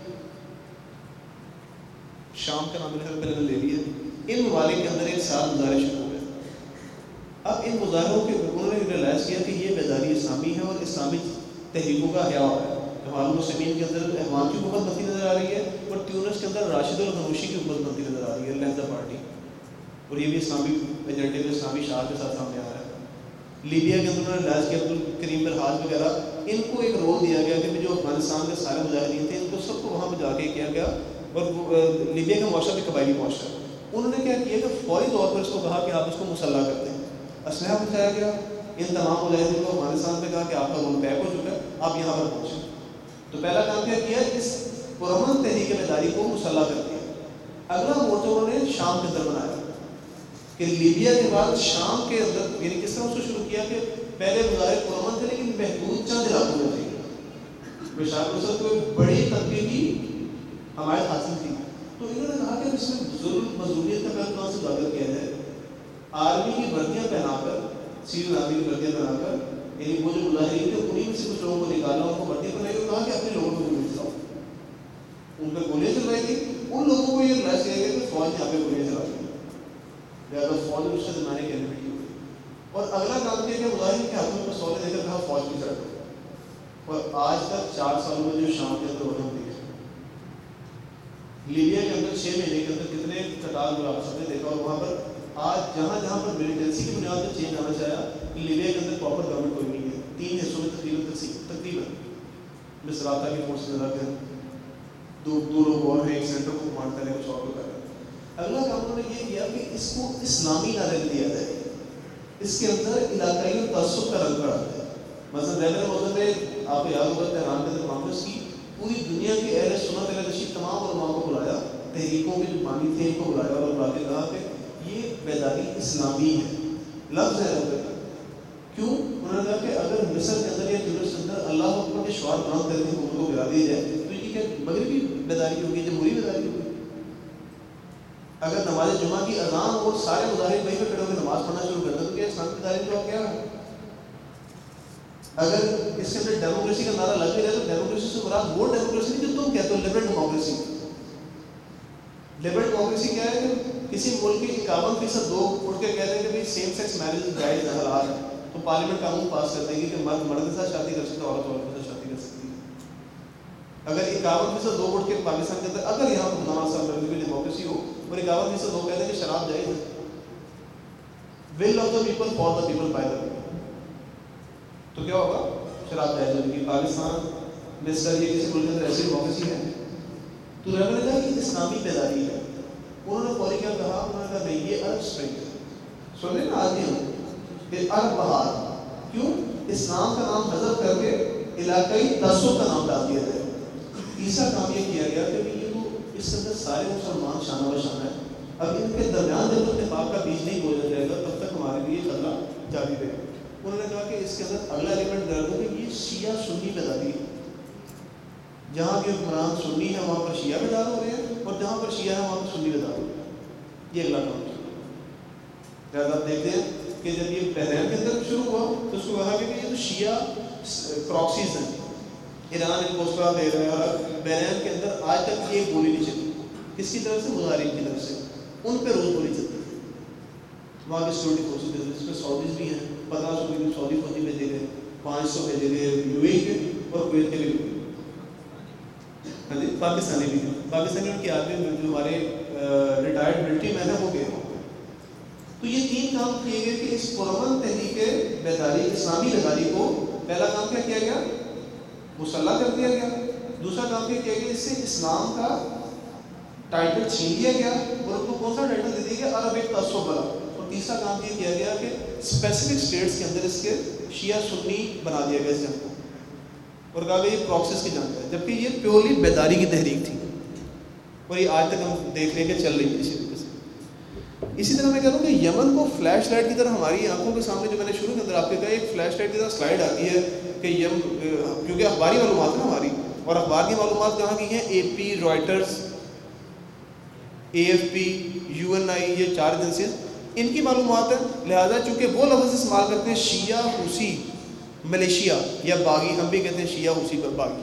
B: شام کا نام میں نے لے لیا، ان ممالک کے اندر ایک ساتھ مظاہرے شروع ہوئے. اب ان مظاہروں کے انہوں نے ریلائز کیا کہ یہ بیداری اسلامی ہے اور اسلامی تحریکوں کا حیاء ہے. احوال المسلمین کے اندر احوال کی حکومت بنتی نظر آ رہی ہے، اور تیونس کے اندر راشد الغنوشی کی حکومت بنتی نظر آ رہی ہے، لہذا پارٹی، اور یہ بھی اسلامی ایجنڈے میں اسلامی شعار کے ساتھ سامنے آ رہا ہے. لیبیا کے اندر انہوں نے ریلائز کیا، عبدالکریم برحاج وغیرہ، ان کو ایک رول دیا گیا کہ جو افغانستان کے سارے مجاہدین تھے ان کو سب کو وہاں پہ جا کے کیا گیا. اور لیبیا کا معاشرہ بھی قبائلی معاشرہ. انہوں نے کیا کیا کہ فوری طور پر اس کو کہا کہ آپ اس کو مسلح کر دیں. اسلحہ پہنچایا گیا. ان تمام مجاہدین کو افغانستان میں کہا کہ آپ کا رول پیک ہو چکا ہے، آپ یہاں پر پہنچیں. تو پہلا کام کیا کیا، اس پرامن تحریک بیداری کو مسلح کر دیا. اگلا مورچہ انہوں نے شام کے اندر بنایا کہ لیبیا کے بعد شام کے اندر، یعنی کس طرح اس کو شروع کیا کہ پہلے مظاہرے پرامن تھے لیکن محدود چند علاقوں میں تھے. بشار الاسد کو ایک بڑی طبقے کی حمایت حاصل تھی. تو انہوں نے کہا کہ اس میں ظلم مظلومیت کا پہلے کہاں سے اجاگر کیا جائے. آرمی کی وردیاں پہنا کر، سیول آرمی کی وردیاں پہنا کر، یعنی وہ جو مظاہرین تھے انہیں میں سے کچھ لوگوں کو نکالا، ان کو وردی بنائی اور کہا کہ اپنے لوگوں کو گولی چلاؤ. ان پہ گولیاں چلوائی گئی. ان لوگوں کو یہ ریلائز کیا گیا کہ فوج یہاں پہ گولیاں چلا رہی ہے، لہٰذا فوج نے اس سے زمانے کی ایکٹیویٹی ہوئی. اور اگلا کام کیا کہ مظاہرین کے ہاتھوں میں پستولیں دے کر کہا فوج کی چڑھ. اور آج تک 4 سالوں میں جو شام کے اندر ہونے ہوتی ہے، لیبیا کے اندر 6 مہینے کے اندر کتنے قتال جو آپ سب نے دیکھا. اور وہاں پر آج جہاں جہاں پر ملیٹنسی کی بنیاد پر چینج آنا چاہا کہ لیبیا کے اندر پراپر گورنمنٹ کوئی نہیں ہے. 3 حصوں میں تقریباً مصراتہ کی فورس نظر کے دو لوگ اور ہیں، ایک سینٹر کو کمانڈ کریں، کچھ اور کو کریں. اگلا کام انہوں نے یہ کیا کہ اس کو اسلامی نہ رنگ دیا جائے، اس کے اندر علاقائی اور تعصب کا رنگ پڑا جائے. مثلا رہبر موضوع میں آپ کو یاد ہوگا تہران کے اندر کانفرنس کی، پوری دنیا کے اہل سنت اہل تشیع تمام علماء کو بلایا، تحریکوں کے جو بانی تھے ان کو بلایا اور بلا کے کہا کہ یہ بیداری اسلامی ہے. لفظ ہے رہبر کا. کیوں؟ انہوں نے کہا کہ اگر مصر کے اندر یا تونس کے اندر اللہ اکبر کے شعار بلند کر کے حکومت کو گرا دیا جائے تو یہ کیا مغربی بیداری ہوگی، جمہوری بیداری ہوگی. اگر نماز جمعہ کی اذان اور سارے مظاہرین وہیں پہ کھڑے ہو کے نماز پڑھنا شروع کر دیں تو کیا اسلامی بیداری جو کیا ہے؟ اگر اس کے اندر ڈیموکریسی کا نعرہ لگ بھی رہے تو ڈیموکریسی سے مراد وہ ڈیموکریسی نہیں جو تم کہتے ہو لبرل ڈیموکریسی. لبرل ڈیموکریسی کیا ہے کہ کسی ملک کے 51% لوگ اٹھ کے کہتے ہیں کہ بھائی سیم سیکس میرج جائز ہے، حلال ہے، تو پارلیمنٹ قانون پاس کر دے گی کہ مرد مرد کے ساتھ شادی کر سکتا ہے، عورت عورت کے ساتھ شادی کر سکتی ہے. اگر 51% لوگ اٹھ کے پاکستان کے اندر اگر یہاں پر خدا صاحب کی ڈیموکریسی ہو اور 51% لوگ کہتے ہیں کہ شراب جائز ہے، will of the people for the people by the people, تو کیا ہوگا؟ شراب جائز ہوگی. پاکستان مصر یہ کسی ملک کے اندر ایسی ڈیموکریسی ہے. تو رہبر نے کہا کہ اسلامی بیداری ہے. انہوں نے فوری کیا کہا؟ انہوں نے کہا نہیں یہ عرب اسپرنگ ہے. سن لیں نا آج بھی ہم کہ عرب بہار. کیوں؟ اسلام کا نام حذف کر کے علاقائی تعصب کا نام ڈال دیا جائے. تیسرا کام یہ کیا گیا کہ یہ تو اس کے اندر سارے مسلمان شانہ بشانہ ہیں، اب ان کے درمیان جب تک اتفاق کا بیج نہیں بولا جائے گا تب تک ہمارے لیے خطرہ جاری رہے گا. انہوں نے کہا کہ اس کے اندر اگلا ایلیمنٹ درد ہے کہ یہ شیعہ سنی بیداری ہے. جہاں بھی حکمران سنی ہے وہاں پر شیعہ بیدار ہو رہے ہیں اور جہاں پر شیعہ ہے وہاں پر سنی بیدار ہو رہے ہیں. یہ اگلا کام ہے. لہٰذا آپ دیکھتے ہیں کہ جب یہ بحرین کے اندر شروع ہوا تو اس کو کہا کہ یہ تو شیعہ پراکسیز ہیں، ایران ان کو اس طرح دے رہے ہیں. اور بحرین کے اندر آج تک یہ گولی نہیں چلی. کس کی طرف سے؟ مظاہرین کی طرف سے. ان پہ روز گولی چلتی ہے. وہاں کی سیکورٹی فورسز جس میں سعودیز بھی ہیں، 1500 سعودی فوجی بھیجے گئے، 500 بھیجے گئے یو اے کے اور کویت کے بھی. ہاں جی پاکستانی بھی ہیں. پاکستانی ان کی آدمی جو ہمارے ریٹائرڈ ملٹری مین ہیں وہ گئے. تو یہ 3 کام کیے گئے کہ اس پرامن تحریک بیداری اسلامی بیداری کو پہلا کام کیا کیا گیا؟ مسلح کر دیا گیا. دوسرا کام کیا کیا گیا؟ اس سے اسلام کا ٹائٹل چھین لیا گیا اور ان کو کون سا ٹائٹل دے دیا گیا؟ عرب ایک تعصب والا. اور تیسرا کام یہ کیا گیا کہ اسپیسیفک اسٹیٹس کے اندر اس کے شیعہ سنی بنا دیا گیا اس جنگ کو اور کہا گیا یہ پراکسس کی جنگ ہے، جبکہ یہ پیورلی بیداری کی تحریک تھی اور یہ آج تک ہم دیکھ رہے ہیں کہ چل رہی ہے اسی طریقے سے. اسی طرح میں کہہ رہا ہوں کہ یمن کو فلیش لائٹ کی طرح ہماری آنکھوں کے سامنے جو میں نے شروع کے اندر آپ کے کہا ایک فلیش لائٹ کی طرح سلائڈ آتی ہے کہ کیونکہ اخباری معلومات ہیں ہماری، اور اخبار کی معلومات کہاں کی ہیں؟ A P, Reuters, A F P, U N I, یہ 4 ایجنسیز ان کی معلومات ہیں. لہٰذا چونکہ وہ لفظ استعمال کرتے ہیں شیعہ حوثی ملیشیا یا باغی، ہم بھی کہتے ہیں شیعہ حوثی پر باغی.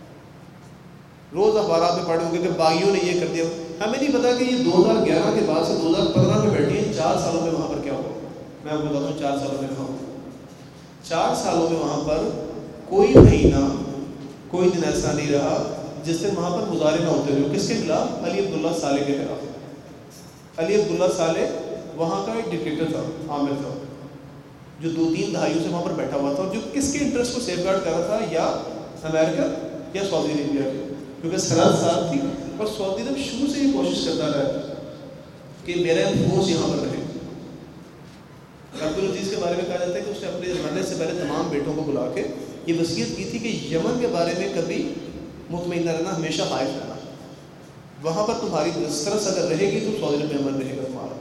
B: روز اخبارات میں پڑھے ہوں گے کہ باغیوں نے یہ کر دیا. ہمیں نہیں پتا کہ یہ 2011 کے بعد سے 2015 میں بیٹھی ہیں. 4 سالوں میں وہاں پر کیا ہوا میں آپ کو بتاتا ہوں. 4 سالوں میں کہاں ہوا؟ 4 سالوں میں وہاں پر کوئی مہینہ کوئی دن ایسا نہیں رہا جس دن وہاں پر مظاہرے نہ ہوتے ہوئے. کس کے خلاف؟ علی عبداللہ صالح کے خلاف. علی عبداللہ صالح وہاں کا ایک ڈکٹیٹر تھا، عامر تھا، جو 2-3 دہائیوں سے وہاں پر بیٹھا ہوا تھا اور جو کس کے انٹرسٹ کو سیف گارڈ کر رہا تھا؟ یا امریکہ یا سعودی عربیہ کے، کیونکہ سرحد صاف تھی. اور سعودی عرب شروع سے یہ کوشش کرتا رہا کہ میرا فورس یہاں پر رہے. عبدالعزیز کے بارے میں کہا جاتا ہے کہ اس نے اپنے مرنے سے پہلے تمام بیٹوں کو بلا کے یہ وصیت کی تھی کہ یمن کے بارے میں کبھی مطمئن نہ رہنا، ہمیشہ خائف رہنا. وہاں پر تمہاری دسترس اگر رہے گی تو سعودی عرب میں امن رہے گا تمہارا.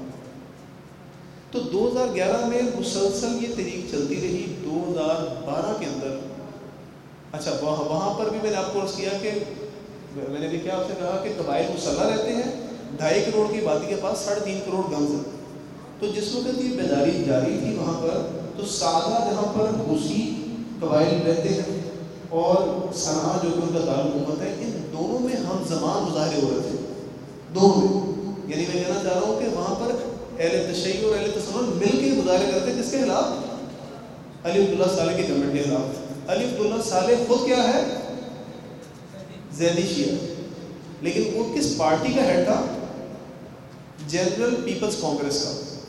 B: تو 2011 میں مسلسل یہ تحریک چلتی رہی. 2012 کے اندر اچھا وہاں پر بھی میں نے آپ کو عرض کیا کہ میں نے بھی کیا آپ سے کہا کہ قبائل مسلح رہتے ہیں. 2.5 کروڑ کی آبادی کے پاس 3.5 کروڑ گنز ہیں. تو جس وقت یہ بیداری جاری تھی وہاں پر, تو سادہ جہاں پر حوثی قبائل رہتے ہیں اور صنعاء جو کہ ان کا دارالحکومت ہے, ان دونوں میں ہم زمان مظاہرے ہو رہے تھے دونوں میں. یعنی میں کہنا چاہ رہا ہوں کہ وہاں پر اہل تشیع اور اہل تسنن مل کے مظاہرے کرتے ہیں. کس کے خلاف؟ علی عبداللہ صالح کی گورنمنٹ کے خلاف. علی عبداللہ صالح خود کیا ہے؟ زیدی شیعہ. لیکن وہ کس پارٹی کا ہیڈ تھا؟ جنرل پیپلز کانگریس کا,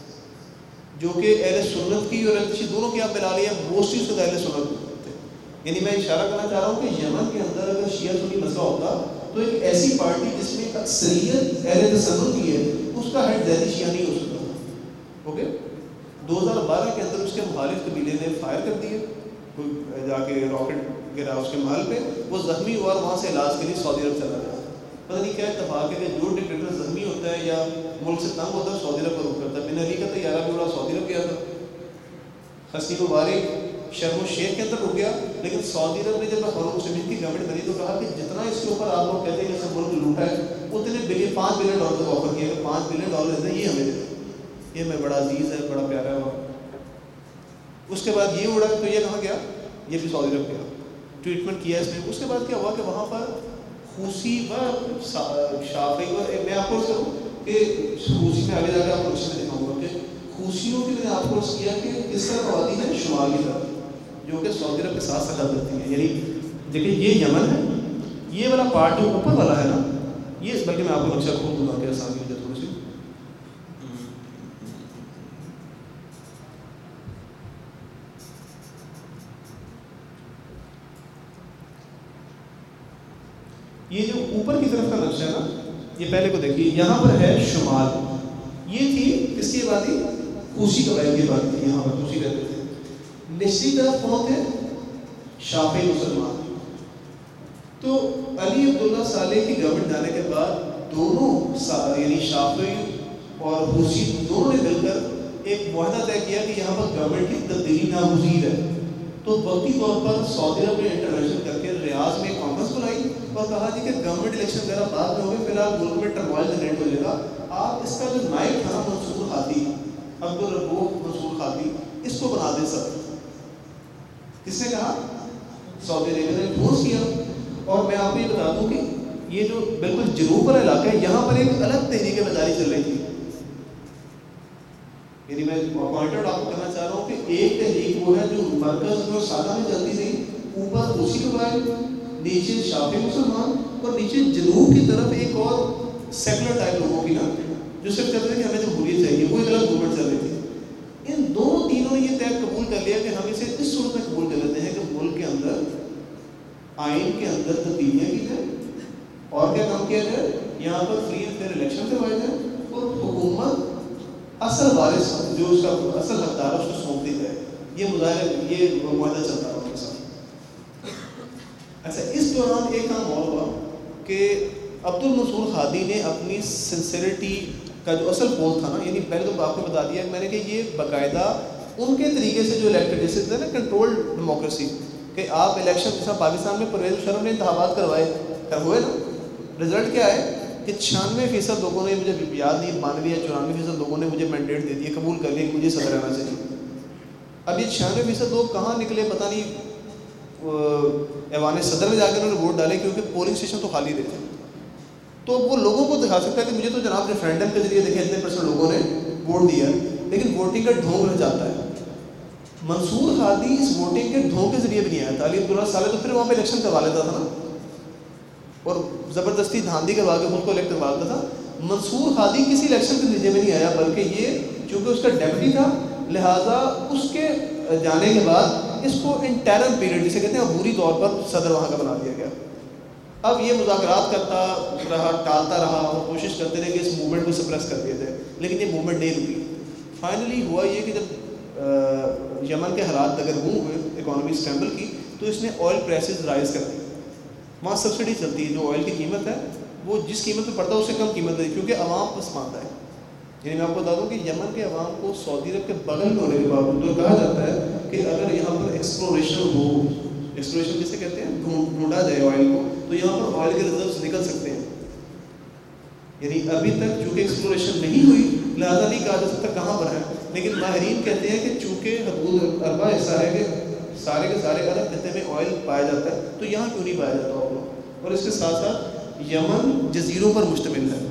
B: جو کہ اہل سنت کی اور اہل تشیع دونوں کی آپ ملا لیا, موسٹلی اس کے اہل سنت تھے. یعنی میں اشارہ کرنا چاہ رہا ہوں کہ یمن کے اندر اگر شیعہ سنی مسئلہ ہوتا تو ایک ایسی پارٹی جس میں اکثریت اہل تسنن کی ہے اس کا ہیڈ زیدی شیعہ نہیں ہو سکتا. اوکے. 2012 کے اندر اس کے مخالف قبیلے نے فائر کر دیے, جا کے راکٹ گرا اس کے محل پہ, وہ زخمی ہوا اور وہاں سے علاج کے لیے سعودی عرب چلا گیا. پتہ نہیں کیا اتفاق ہے کہ جو ڈکٹیٹر زخمی ہوتا ہے یا ملک سے تنگ ہوتا ہے سعودی عرب کا رخ کرتا ہے. بن علی کا طیارہ بھی اڑا سعودی عرب گیا تھا. حسنی مبارک شرم الشیخ کے اندر رک گیا, لیکن سعودی عرب نے جب اخوان المسلمین کی گورنمنٹ بنی تو کہا کہ جتنا اس کے اوپر آپ لوگ کہتے ہیں کہ سب ملک لوٹا ہے, اتنے $5 بلین تک آفر کیا کہ $5 بلین ہے یہ ہمیں دے دیں, یہ ہمیں بڑا عزیز ہے, بڑا پیارا ہے. اس کے بعد یہ اڑا تو یہ کہاں گیا؟ یہ بھی سعودی عرب گیا, ٹریٹمنٹ کیا اس نے. اس کے بعد کیا ہوا کہ وہاں پر خوسی و شافعی, اور میں آپ کو کروں کہ خوسی میں آگے جا کے آپ کو اچھے سے دکھاؤں گا کہ خوسیوں کی میں نے آپ کو کیا کہ کس طرح آبادی ہے شمال کی طرف, جو کہ سعودی عرب کے ساتھ ساتھ کرتی ہے. یعنی دیکھیں یہ یمن ہے, یہ والا پارٹ جو اوپر والا ہے نا, یہ بلکہ میں آپ کو نقشہ کھول دوں گا کہ آسانی ہو جائے تھوڑی سی. یہ جو اوپر کی طرف کا نقشہ ہے نا, یہ پہلے کو دیکھیے, یہاں پر ہے شمال, یہ تھی کس کی آبادی؟ خوسی قبائل کی آبادی تھی, یہاں پر خوسی رہتے تھے. نچلی طرف کون تھے؟ شافعی مسلمان. تو علی عبداللہ صالح کی گورنمنٹ جانے کے بعد دونوں یعنی شافعی اور خوسی دونوں نے مل کر ایک معاہدہ طے کیا کہ یہاں پر گورنمنٹ کی تبدیلی ناگزیر ہے. تو وقتی طور پر سعودی عرب نے انٹروینشن کر کے ریاض میں کانفرنس بلائی اور کہا جی کہ گورنمنٹ الیکشن وغیرہ بعد میں ہوگے, فی الحال ملک میں ٹرموائل جنریٹ ہو جائے گا, آپ اس کا جو نائب تھا منصور ہادی, عبدالرؤوف منصور ہادی, اس کو بنا دیں سر. کس نے کہا؟ سعودی عرب نے فورس کیا. اور میں آپ کو یہ بتا دوں کہ یہ جو بالکل جنوب والا علاقہ ہے, یہاں پر ایک الگ تحریک بیداری چل رہی تھی. یعنی میں پوائنٹ آؤٹ آپ کو کرنا چاہ رہا ہوں کہ ایک تحریک وہ ہے جو مرکز میں سادہ میں چلتی تھی, اوپر اسی قبائل, نیچے شافعی مسلمان, اور نیچے جنوب کی طرف ایک اور سیکولر ٹائپ لوگوں کی نا, جو صرف چلتے تھے کہ ہمیں جمہوریت چاہیے, وہ ایک الگ گورنمنٹ چل رہی تھی. ان دونوں تینوں نے یہ طے قبول کر لیا کہ ہم اسے اس صورت میں قبول کر لیتے ہیں کہ ملک کے اندر آئین کے اندر تبدیلیاں کی جائیں, اور کیا کام کیا جائے, یہاں پر فری اینڈ فیئر الیکشن کروائے جائیں, اور حکومت اصل وارث جو اس کا اصل حقدار ہے اس کو سونپ دی جائے. یہ مظاہرہ, یہ معاہدہ چلتا رہا ان کے ساتھ. اچھا, اس دوران ایک کام اور ہوا کہ عبد المنصور ہادی نے اپنی سنسیریٹی کا جو اصل پول تھا نا, یعنی پہلے تو آپ کو بتا دیا میں نے کہ یہ باقاعدہ ان کے طریقے سے جو الیکٹڈ جیسے تھے نا کنٹرول ڈیموکریسی, کہ آپ الیکشن جیسا پاکستان میں پرویز مشرف نے انتخابات کروائے ہوئے نا, رزلٹ کیا ہے کہ 96% لوگوں نے, مجھے یاد نہیں 92 یا 94% لوگوں نے مجھے مینڈیٹ دے دیا, قبول کر لیا کہ مجھے صدر رہنا چاہیے. اب یہ 96% لوگ کہاں نکلے پتہ نہیں, ایوان صدر میں جا کے انہوں نے ووٹ ڈالے کیونکہ پولنگ اسٹیشن تو خالی رہے تھے. تو وہ لوگوں کو دکھا سکتا ہے کہ مجھے تو جناب ریفرینڈم کے ذریعے دیکھیں اتنے % لوگوں نے ووٹ دیا, لیکن ووٹنگ کا ڈھونگ رہ جاتا ہے. منصور ہادی اس ووٹنگ کے ڈھونگ کے ذریعے بھی نہیں آیا تھا. علی عبداللہ صالح تو پھر وہاں پہ الیکشن کروا لیتا تھا نا, اور زبردستی دھاندلی کروا کے خود کو الیکٹ کروا لیتا تھا. منصور ہادی کسی الیکشن کے نتیجے میں نہیں آیا, بلکہ یہ چونکہ اس کا ڈیپٹی تھا, لہٰذا اس کے جانے کے بعد اس کو انٹرم پیریڈ جسے کہتے ہیں عبوری طور پر صدر وہاں کا بنا دیا گیا. اب یہ مذاکرات کرتا رہا, ٹالتا رہا, اور کوشش کرتے رہے کہ اس موومنٹ کو سپریس کر دیا جائے, لیکن یہ موومنٹ نہیں رکی. فائنلی ہوا یہ کہ جب یمن کے حالات دگرگوں ہوئے, اکانومی اسٹیبل کی, تو اس نے آئل پرائسز رائز کر دی. وہاں سبسڈی چلتی ہے, جو آئل کی قیمت ہے وہ جس قیمت پہ پڑتا ہے اس سے کم قیمت ہے کیونکہ عوام پسماندہ ہے. یعنی میں آپ کو بتا دوں کہ یمن کے عوام کو سعودی عرب کے بغل میں ہونے کے باوجود تو کہا جاتا ہے کہ اگر یہاں پر ایکسپلوریشن ہو, ایکسپلوریشن جسے کہتے ہیں ڈھونڈا جائے آئل کو, تو یہاں پر آئل کے ریزروز نکل سکتے ہیں. یعنی ابھی تک چونکہ ایکسپلوریشن نہیں ہوئی لہٰذا نہیں کہا جا سکتا کہاں پر ہے, لیکن ماہرین کہتے ہیں کہ چونکہ حدود اربع ایسا ہے کہ سارے کے سارے عرب خطے میں آئل پایا جاتا ہے تو یہاں کیوں نہیں پایا جاتا ہوگا. اور اس کے ساتھ ساتھ یمن جزیروں پر مشتمل ہے,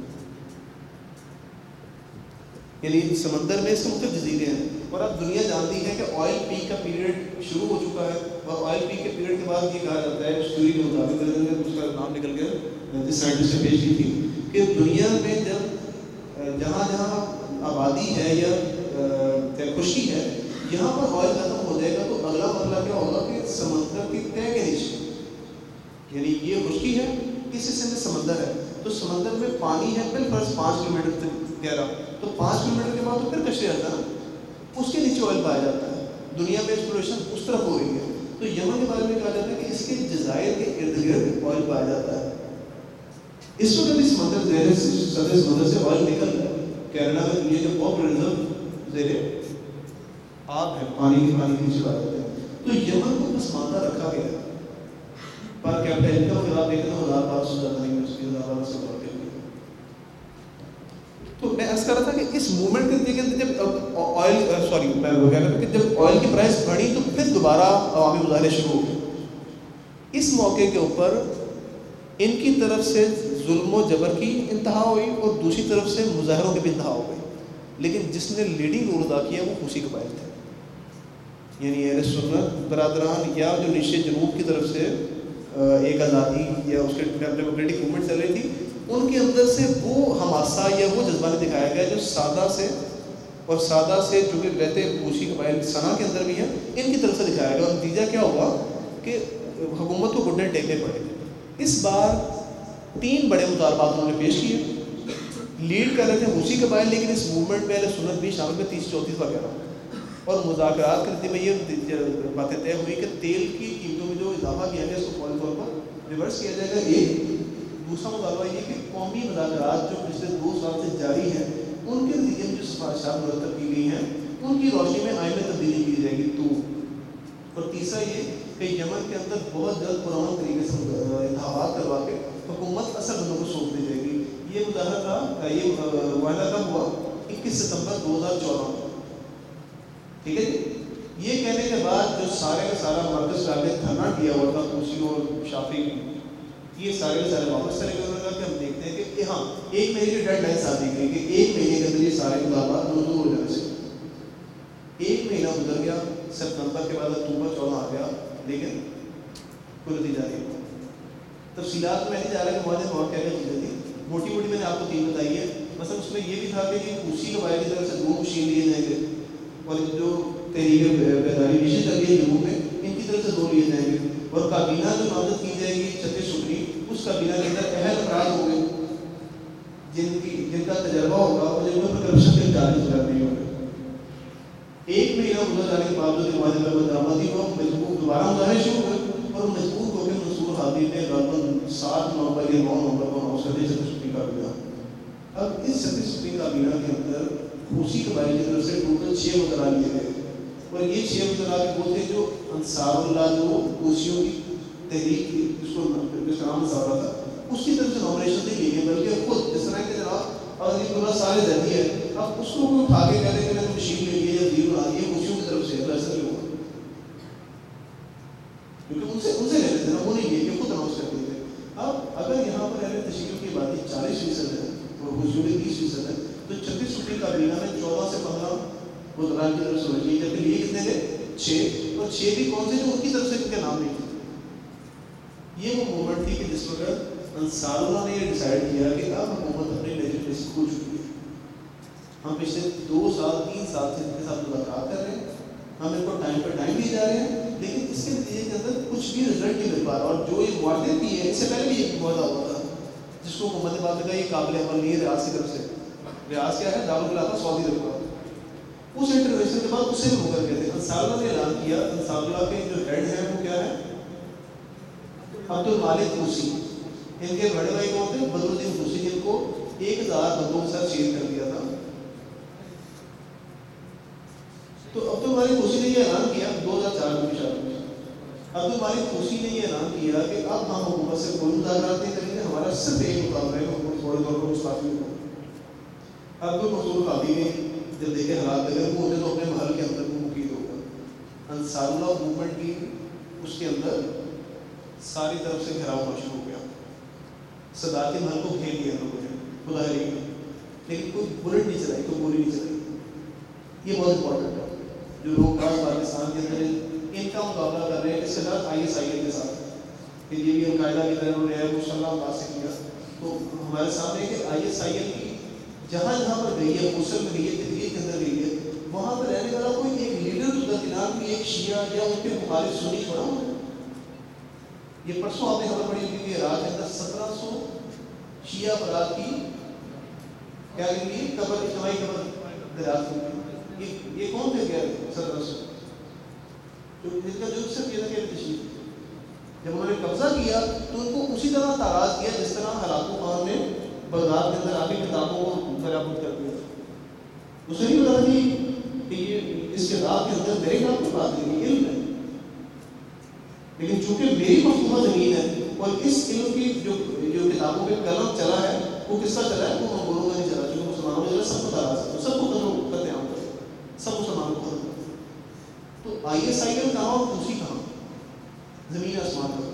B: یعنی سمندر میں اس کے مختلف جزیرے ہیں. اور اب دنیا جانتی ہے کہ آئل پیک کا پیریڈ شروع ہو چکا ہے, اور آئل پیک کے پیریڈ کے بعد یہ کہا جاتا ہے اس تھیوری کے مطابق, اس کا نام نکل گیا جس سائنٹسٹ نے پیش کی تھی, کہ دنیا میں جب جہاں جہاں آبادی ہے یا خشکی ہے یہاں پر آئل ختم ہو جائے گا تو اگلا مرحلہ کیا ہوگا کہ سمندر کی تہ کے نیچے, یعنی یہ خشکی ہے اس حصے میں سمندر ہے تو سمندر میں پانی ہے بالفرض 5 کلومیٹر گہرا, تو 5 کلومیٹر کے بعد تو پھر کشتی آتا ہے نا, اس کے نیچے آئل پایا جاتا ہے. دنیا میں ایکسپلوریشن اس طرف ہو رہی ہے. تو یمن کے بارے میں کہا جاتا ہے کہ اس کے جزائر کے ارد گرد آئل پایا جاتا ہے. اس وقت بھی سمندر سمندر سے آئل نکل رہا ہے. کینیڈا میں دنیا کے پاپ ریزرو زیر آب ہے, پانی کے نیچے پایا جاتا ہے. تو یمن کو پسماندہ رکھا گیا ہے. پر کیپٹن انکم کے بعد دیکھتے ہیں 1000 سے زیادہ نہیں, اس کی زیادہ سے بڑھ کے. تو میں عرض کر رہا تھا کہ اس موومنٹ کے اندر جب آئل کہ جب آئل کی پرائس بڑھی تو پھر دوبارہ عوامی مظاہرے شروع ہو گئے. اس موقع کے اوپر ان کی طرف سے ظلم و جبر کی انتہا ہوئی اور دوسری طرف سے مظاہروں کی بھی انتہا ہو گئی, لیکن جس نے لیڈنگ رول ادا کیا وہ حوثی قبائل تھے. یعنی اہل سنت برادران یا جو نیشے جنوب کی طرف سے ایک آزادی یا اس کے ڈیموکریٹک موومنٹ چل رہی تھی, ان کے اندر سے وہ حماسہ یا وہ جذبہ نہیں دکھایا گیا جو سادہ سے جو کہ رہتے حوثی قبائل سنا کے اندر بھی ہیں ان کی طرف سے دکھایا گیا. اور نتیجہ کیا ہوا کہ حکومت کو گھٹنے ٹیکنے پڑے. اس بار 3 بڑے مطالبات انہوں نے پیش کیے. لیڈ کر رہے تھے حوثی قبائل, لیکن اس موومنٹ میں اہل سنت بھی شامل میں 30-34 وغیرہ. اور مذاکرات کے نتیجے میں یہ باتیں طے ہوئی کہ تیل کی قیمتوں میں جو اضافہ کیا گیا اس کو فوری طور پر ریورس کیا جائے گا. ایک دوسرا مطالبہ یہ کہ قومی مذاکرات جو پچھلے 2 سال سے جاری ہیں ان کے نتیجے میں جو سفارشات مرتب کی گئی ہیں ان کی روشنی میں آئین میں تبدیلی کی جائے گی. اور تیسرا یہ کہ یمن کے اندر بہت جلد پرامن طریقے سے انتخابات کروا کے حکومت اصل بندوں کو سونپ دی جائے گی. یہ مظاہرہ تھا, یہ معاہدہ کب ہوا 21 ستمبر 2014. ٹھیک ہے جی. یہ کہنے کے بعد جو سارے کا سارا مرکز لا کے دھرنا دیا ہوا تھا حوثی اور شافعی, یہ سارے کے سارے واپس چلے گئے. کہ ہم دیکھتے ہیں کہ ہاں 1 مہینے کی ڈیڈ لائن ساتھ دی گئی کہ 1 مہینے کے اندر یہ سارے مطالبات منظور ہو جانے سے. 1 مہینہ گزر گیا, ستمبر کے بعد اکتوبر 14 آ گیا, لیکن کوئی نتیجہ نہیں ہوا. تفصیلات میں نہیں جا رہا کہ معاہدے میں اور کیا کیا چیزیں تھیں. موٹی موٹی میں نے آپ کو 3 بتائی ہے. مثلا اس میں یہ بھی تھا کہ حوثی قبائل کی طرف سے 2 مشین لیے جائیں گے, اور جو تحریک بیداری نیشے چل رہی ہے جنوب میں ان کی طرف سے 2 لیے جائیں گے. اور کابینہ جو نامزد کی جائے گی 36 رکنی, اس کابینہ کے اندر اہل افراد ہوں گے جن کا تجربہ ہوگا اور جن میں کرپشن کے چارجز لگ نہیں ہوں گے. 1 مہینہ گزر جانے کے باوجود معاہدے پر درآمدی ہوا, مجبور دوبارہ مظاہرے شروع ہوئے اور مجبور ہو کے منصور ہادی نے غالباً 7 نومبر یا 9 نومبر کو اناؤنس کر دیا 36 رکنی کابینہ. اب اس 36 رکنی کابینہ کے اندر حوثی قبائل کی طرف سے ٹوٹل 6 وزراء لیے گئے. اور یہ 6 وزراء وہ تھے جو انصار اللہ جو حوثیوں کی تحریک تھی جس کا نام انصار اللہ تھا, اس کی طرف سے نامنیشن نہیں لی گئی, بلکہ خود جس طرح کہ جناب عظیم اللہ سارے ذہنی ہے, اب اس کو کوئی اٹھا کے کہتے ہیں کہ میں نے مشین لے لی یا دیر بنا دی ہے حوثیوں کی طرف سے, ایسا نہیں ہوا کیونکہ ان سے لے لیتے نا, وہ نہیں لیے, یہ خود اناؤنس کر دیتے. اب اگر یہاں پر اہل تشیع کی آبادی 40% ہے اور حوثیوں کی 30% ہے, تو 36 رکنی کابینہ میں 14 سے 15 وزراء کی طرف سے ہونا چاہیے, جبکہ لیے کتنے تھے 6, اور 6 بھی کون سے جو ان کی طرف سے ان کے نام نہیں تھے. یہ وہ موومنٹ تھی کہ جس وقت انصار اللہ نے یہ ڈیسائیڈ کیا کہ اب حکومت اپنی لیجٹمیسی کھو چکی ہے. ہم پچھلے 2 سال 3 سال سے ان کے ساتھ مذاکرات کر رہے ہیں, ہم ان کو ٹائم پر ٹائم دیے جا رہے ہیں, لیکن اس کے نتیجے کے اندر کچھ بھی رزلٹ نہیں مل پا رہا. اور جو یہ معاہدے بھی ہے, اس سے پہلے بھی ایک معاہدہ ہوا تھا جس کو حکومت نے بات کہا یہ قابل عمل نہیں ہے ریاض کی طرف سے. ریاض کیا ہے, دارالخلافہ سعودی عرب کا. اس انٹروینشن کے بعد اس سے بھی مکر گئے تھے. انصار اللہ نے اعلان کیا, انصار اللہ کے جو ہیڈ ہیں وہ کیا ہے, عبد المالک طوسی. ان کے بڑے بھائی کون تھے؟ بدرالدین حوثی، جن کو 1000 بندوں کے ساتھ شہید کر دیا تھا. تو عبد المالک حوثی نے یہ اعلان کیا 2004 میں شاید عبد المالک حوثی نے یہ اعلان کیا کہ اب ہم حکومت سے کوئی مذاکرات نہیں کریں گے، ہمارا صرف ایک مطالبہ ہے کہ حکومت فوری طور پر مستعفی ہو. عبد المنصور ہادی نے جب دیکھے حالات اگر وہ ہوتے تو اپنے محل کے اندر وہ مقید ہوگا. انصار اللہ موومنٹ کی اس کے اندر ساری طرف سے گھیراؤ ہونا شروع ہو گیا. صدارتی محل کو گھیر لیا لوگوں نے مظاہرین نے، لیکن کوئی بلٹ نہیں چلائی، کوئی گولی نہیں چلائی. یہ بہت امپورٹنٹ ہے. جو لوگ پاکستان کے اندر ان کا مقابلہ کر رہے ہیں اس کے ساتھ ISIL کے ساتھ کہ یہ بھی القاعدہ کی طرح انہوں نے مسلح بات سے کیا، تو ہمارے سامنے کہ ISIL کی جہاں جہاں پر گئی ہے، موصل میں گئی ہے، تحریر کے اندر گئی ہے، وہاں پر رہنے والا کوئی ایک لیڈر تو درکنار بھی ایک شیعہ یا ان کے مخالف سنی چھوڑا ہوا ہے. یہ پرسوں آپ نے خبر پڑی ہوگی کہ عراق کے اندر 1700 شیعہ افراد کی کیا کہیں گے قبر، اجتماعی قبر دریافت ہوئی. یہ کون تھے کیا 1700؟ ان کا جو صرف یہ تھا کہ تشریف جب انہوں نے قبضہ کیا تو ان کو اسی طرح تاراض کیا جس طرح ہلاکو خان نے بغداد کے اندر آگے کتابوں کو برآمد کر دیا. اسے نہیں پتا تھی کہ یہ اس کتاب کے اندر میرے نام کی بات نہیں ہے، علم ہے، لیکن چونکہ میری مفتوحہ زمین ہے اور اس علم کی جو کتابوں پہ قلم چلا ہے وہ کس کا چلا ہے؟ وہ منگولوں کا نہیں چلا، چونکہ مسلمانوں میں سب کو تاراض ہے، سب کو ختم کرتے ہیں، سب مسلمانوں کو ختم. تو ISIL کہاں اور دوسری کہاں؟ زمین آسمان کا.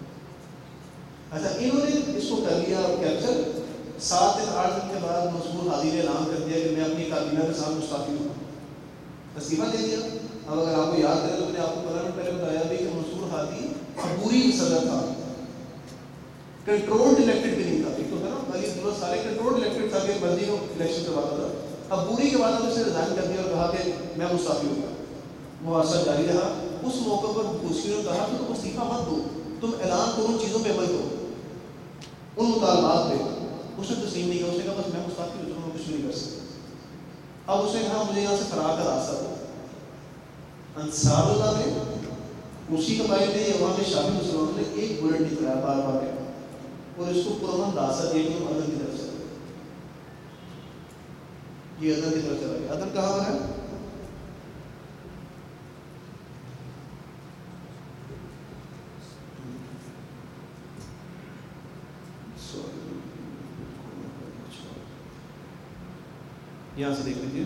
B: اچھا انہوں نے اس کو کر لیا کیپچر. 7 دن 8 دن کے بعد منصور ہادی نے اعلان کر دیا کہ میں اپنی کابینہ کے ساتھ مستعفی ہوں، استعفیٰ دے دیا. اب اگر آپ کو یاد کریں تو میں نے آپ کو 15 منٹ پہلے بتایا بھی کہ منصور ہادی عبوری صدر تھا، کنٹرولڈ الیکٹڈ بھی نہیں تھا. ایک تو تھا نا علی عبداللہ سارے کنٹرولڈ الیکٹڈ تھا کہ مرضی کو الیکشن کرواتا تھا. عبوری کے بعد اسے ریزائن کر دیا اور کہا کہ میں مستعفی ہوں گا. مواصلات جاری رہا. اس موقع پر حوثیوں نے کہا کہ تم استعفیٰ مت دو، تم اعلان کرو ان چیزوں پہ عمل کرو، ان مطالبات پہ. اس نے تسلیم نہیں کیا، اس نے کہا بس میں مستعفی ہوں، تم کچھ نہیں کر سکتے. اب اس نے کہا مجھے یہاں سے فرار کا راستہ دو. انصار اللہ نے اسی قبائل نے یا وہاں کے شافی مسلمانوں نے ایک بلٹ نہیں چلایا بار بار اور اس کو پرامن داسا دیا کہ عدن کی طرف چلا. یہ عدن کی طرف چلا گیا. عدن کہاں پر ہے؟ یہاں سے دیکھ لیجیے،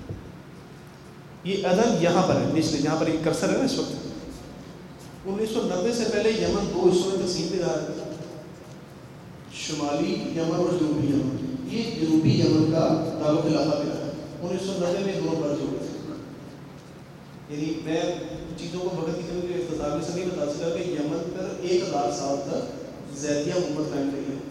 B: یہ عدن یہاں پر ہے، نچلے جہاں پر ایک کرسر ہے نا اس وقت. 1990 سے پہلے یمن 2 حصوں میں تقسیم پہ رہا ہے، شمالی یمن اور جنوبی یمن. یہ جنوبی یمن کا دارالخلافہ پہ رہا ہے. 1990 میں دونوں مرج ہو گئے تھے. یعنی میں چیزوں کو وقت کی کمی کے اختصار سے نہیں بتا سکا کہ یمن پر 1000 سال تک زیدیہ حکومت قائم رہی ہے.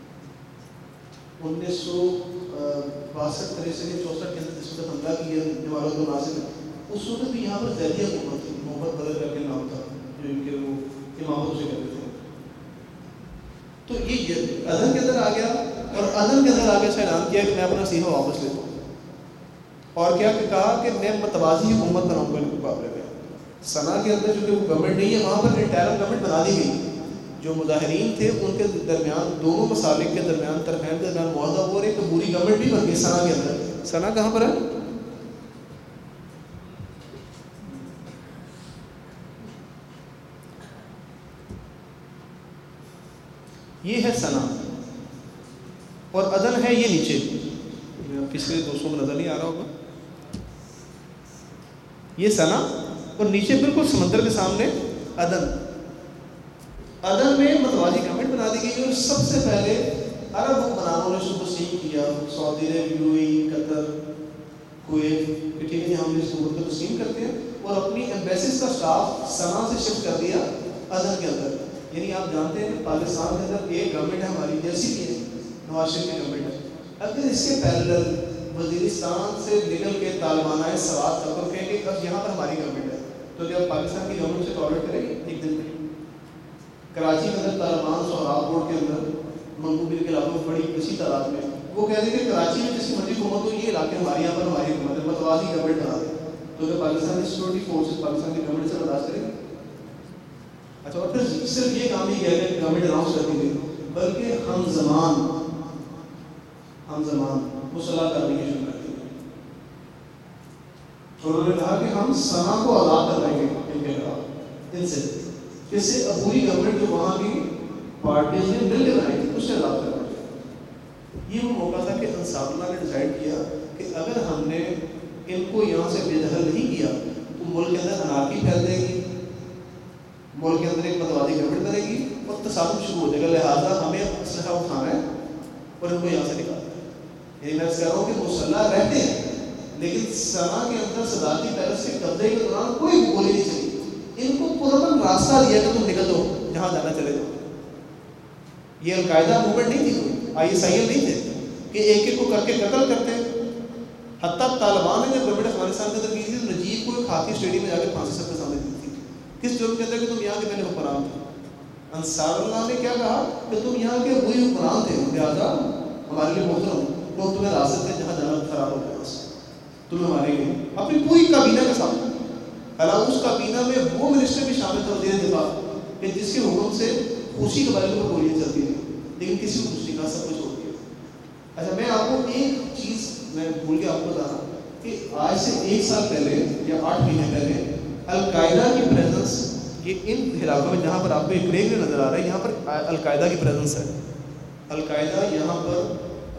B: 1962 63 64 کے اندر جس وقت حملہ کیا جمال عبد الناصر نے، اس وقت بھی یہاں پر زیدیہ حکومت تھی. محمد بدر کر کے نام تھا جو ان کے وہ امامت سے کرتے تھے. تو یہ عدن کے اندر آ گیا اور عدن کے اندر آگے سے اعلان کیا کہ میں اپنا استعفیٰ واپس لیتا ہوں. اور کیا کہا کہ میں متوازی حکومت بناؤں گا ان کے مقابلے میں. سنا کے اندر چونکہ وہ گورنمنٹ نہیں ہے وہاں پر انٹرم گورنمنٹ بنا دی گئی. جو مظاہرین تھے ان کے درمیان دونوں مسالک کے درمیان طرفین کے درمیان معاہدہ ہو اور ایک پوری گورنمنٹ بھی بن گئی سنا کے اندر. سنا کہاں پر ہے؟ یہ ہے سنا اور عدن ہے یہ نیچے. پچھلے 200 میں نظر نہیں آ رہا ہوگا. یہ سنا اور نیچے بالکل سمندر کے سامنے عدن. عدن میں متوازی گورنمنٹ بنا دی گئی اور سب سے پہلے عرب حکمرانوں نے اس کو تسلیم کیا. سعودی عرب، UAE، قطر، کویت کہ ٹھیک ہے ہم اس کو تسلیم کرتے ہیں اور اپنی ایمبیسیز کا اسٹاف سنا سے شفٹ کر دیا عدن کے اندر. یعنی آپ جانتے ہیں پاکستان کے اندر ایک گورنمنٹ ہے ہماری جیسی بھی ہے نواز شریف کی گورنمنٹ ہے. اگر اس کے پیرلل وزیرستان سے نکل کے طالبانہ سوات تک اور کہیں کہ اب یہاں پر ہماری گورنمنٹ ہے تو کیا پاکستان کی گورنمنٹ سے ٹالریٹ کرے گی؟ ایک دن میں کراچی کے اندر طالبان سہراب روڈ کے اندر منگوبی کے علاقوں میں بڑی کسی تعداد میں وہ کہتے ہیں کہ کراچی میں جس کی مرضی حکومت ہو یہ علاقے ہمارے یہاں پر ہماری حکومت ہے، متوازی گورنمنٹ بنا دیں. تو کیا پاکستان کی سیکورٹی فورسز پاکستان کی گورنمنٹ سے برداشت کریں گے؟ اچھا اور پھر صرف یہ کام نہیں کیا کہ گورنمنٹ اناؤنس کر دی گئی بلکہ ہم زمان مصالحہ کرنے کی شروع کر دی. اور انہوں نے کہا کہ ہم سنا کو آزاد کر رہے ہیں ان کے خلاف، ان سے اس سے پوری گورنمنٹ جو وہاں کی پارٹیز نے مل کے بنائی تھی اس سے آزاد کرنا چاہیے. یہ وہ موقع تھا کہ انصار اللہ نے ڈیسائیڈ کیا کہ اگر ہم نے ان کو یہاں سے بے دخل نہیں کیا تو ملک کے اندر انارکی پھیل جائے گی، ملک کے اندر ایک متوازی گورنمنٹ بنے گی اور تصادم شروع ہو جائے گا. لہٰذا ہمیں اسلحہ اٹھانا ہے اور ان کو یہاں سے نکالنا ہے. یعنی میں کہہ رہا ہوں کہ مسلح رہتے ہیں لیکن سنا کے اندر صدارتی پیلس کے قبضے کے دوران کوئی گولی نہیں چلی. ان کو پورا راستہ دیا کہ تم نکل دو، جہاں جانا چلے جاؤ. یہ القاعدہ موومنٹ نہیں تھی، کوئی ISIL نہیں تھے کہ ایک ایک کو کر کے قتل کرتے. حتیٰ طالبان نے جب گورنمنٹ افغانستان کے اندر کی تھی تو نجیب کو ایک ہاتھی اسٹیڈیم میں جا کے پھانسی سب کے سامنے دی تھی. کس جرم کے اندر کہ تم یہاں کے پہلے حکمران تھے. انصار اللہ نے کیا کہا کہ تم یہاں کے وہی حکمران تھے، لہٰذا ہمارے لیے محترم لوگ تمہیں راستہ تھے جہاں جانا خراب ہو گیا بس تمہیں ہمارے لیے اپنی پوری کابینہ کے سامنے. حالانکہ اس کابینہ میں وہ منسٹر بھی شامل تھا وزیر دفاع کہ جس کے حکم سے خوشی کے بارے میں گولیاں چلتی تھیں لیکن کسی کو کچھ نہیں کہا، سب کچھ چھوڑ دیا. اچھا میں آپ کو ایک چیز میں بھول کے آپ کو بتا رہا کہ آج سے 1 سال پہلے یا 8 مہینے پہلے القاعدہ کی پریزنس یہ ان علاقوں میں جہاں پر آپ کو ایک گرے نظر آ رہا ہے، یہاں پر القاعدہ کی پریزنس ہے. القاعدہ یہاں پر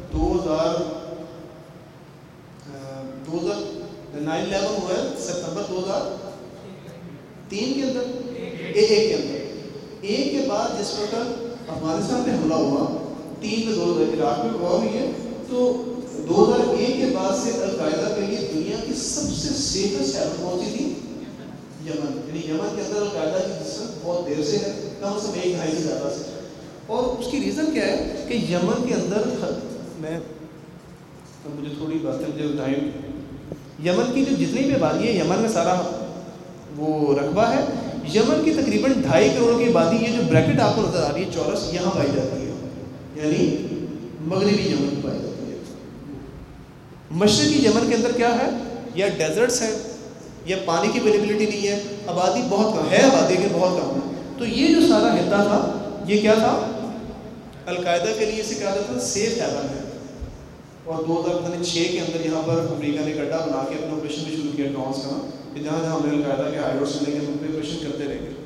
B: 9/11 ہوا ہے ستمبر 2003 کے اندر، ایک کے اندر ایک کے بعد جس وقت افغانستان پہ حملہ ہوا 3 میں 2000 عراق میں وار ہوئی ہے، تو 2001 کے بعد سے القاعدہ کے لیے دنیا کی سب سے سیفسٹ شہر کون سی تھی؟ یمن. یعنی یمن کے اندر القاعدہ کی جسم بہت دیر سے ہے، کم از کم 1-2.5 سے زیادہ سے. اور اس کی ریزن کیا ہے کہ یمن کے اندر میں مجھے تھوڑی باتیں مجھے ٹائم، یمن کی جو جتنی بھی آبادی ہے یمن میں سارا وہ رقبہ ہے. یمن کی تقریباً 2.5 کروڑ کی آبادی، یہ جو بریکٹ آپ کو نظر آ رہی ہے چورس، یہاں پائی جاتی ہے. یعنی مغربی یمن میں پائی جاتی ہے. مشرقی یمن کے اندر کیا ہے؟ یا ڈیزرٹس ہیں یا پانی کی اویلیبلٹی نہیں ہے، آبادی بہت کم ہے، آبادی کی بہت کم ہے. تو یہ جو سارا خطہ تھا یہ کیا تھا؟ القاعدہ کے لیے اسے کہا جاتا تھا سیف ہیون ہے. اور 2006 کے اندر یہاں پر امریکہ نے گڈھا بنا کے اپنا آپریشن بھی شروع کیا ڈرونس کا، کہ جہاں جہاں ہمیں القاعدہ کے ہائیڈروس ملیں گے ان پہ آپریشن کرتے رہیں گے.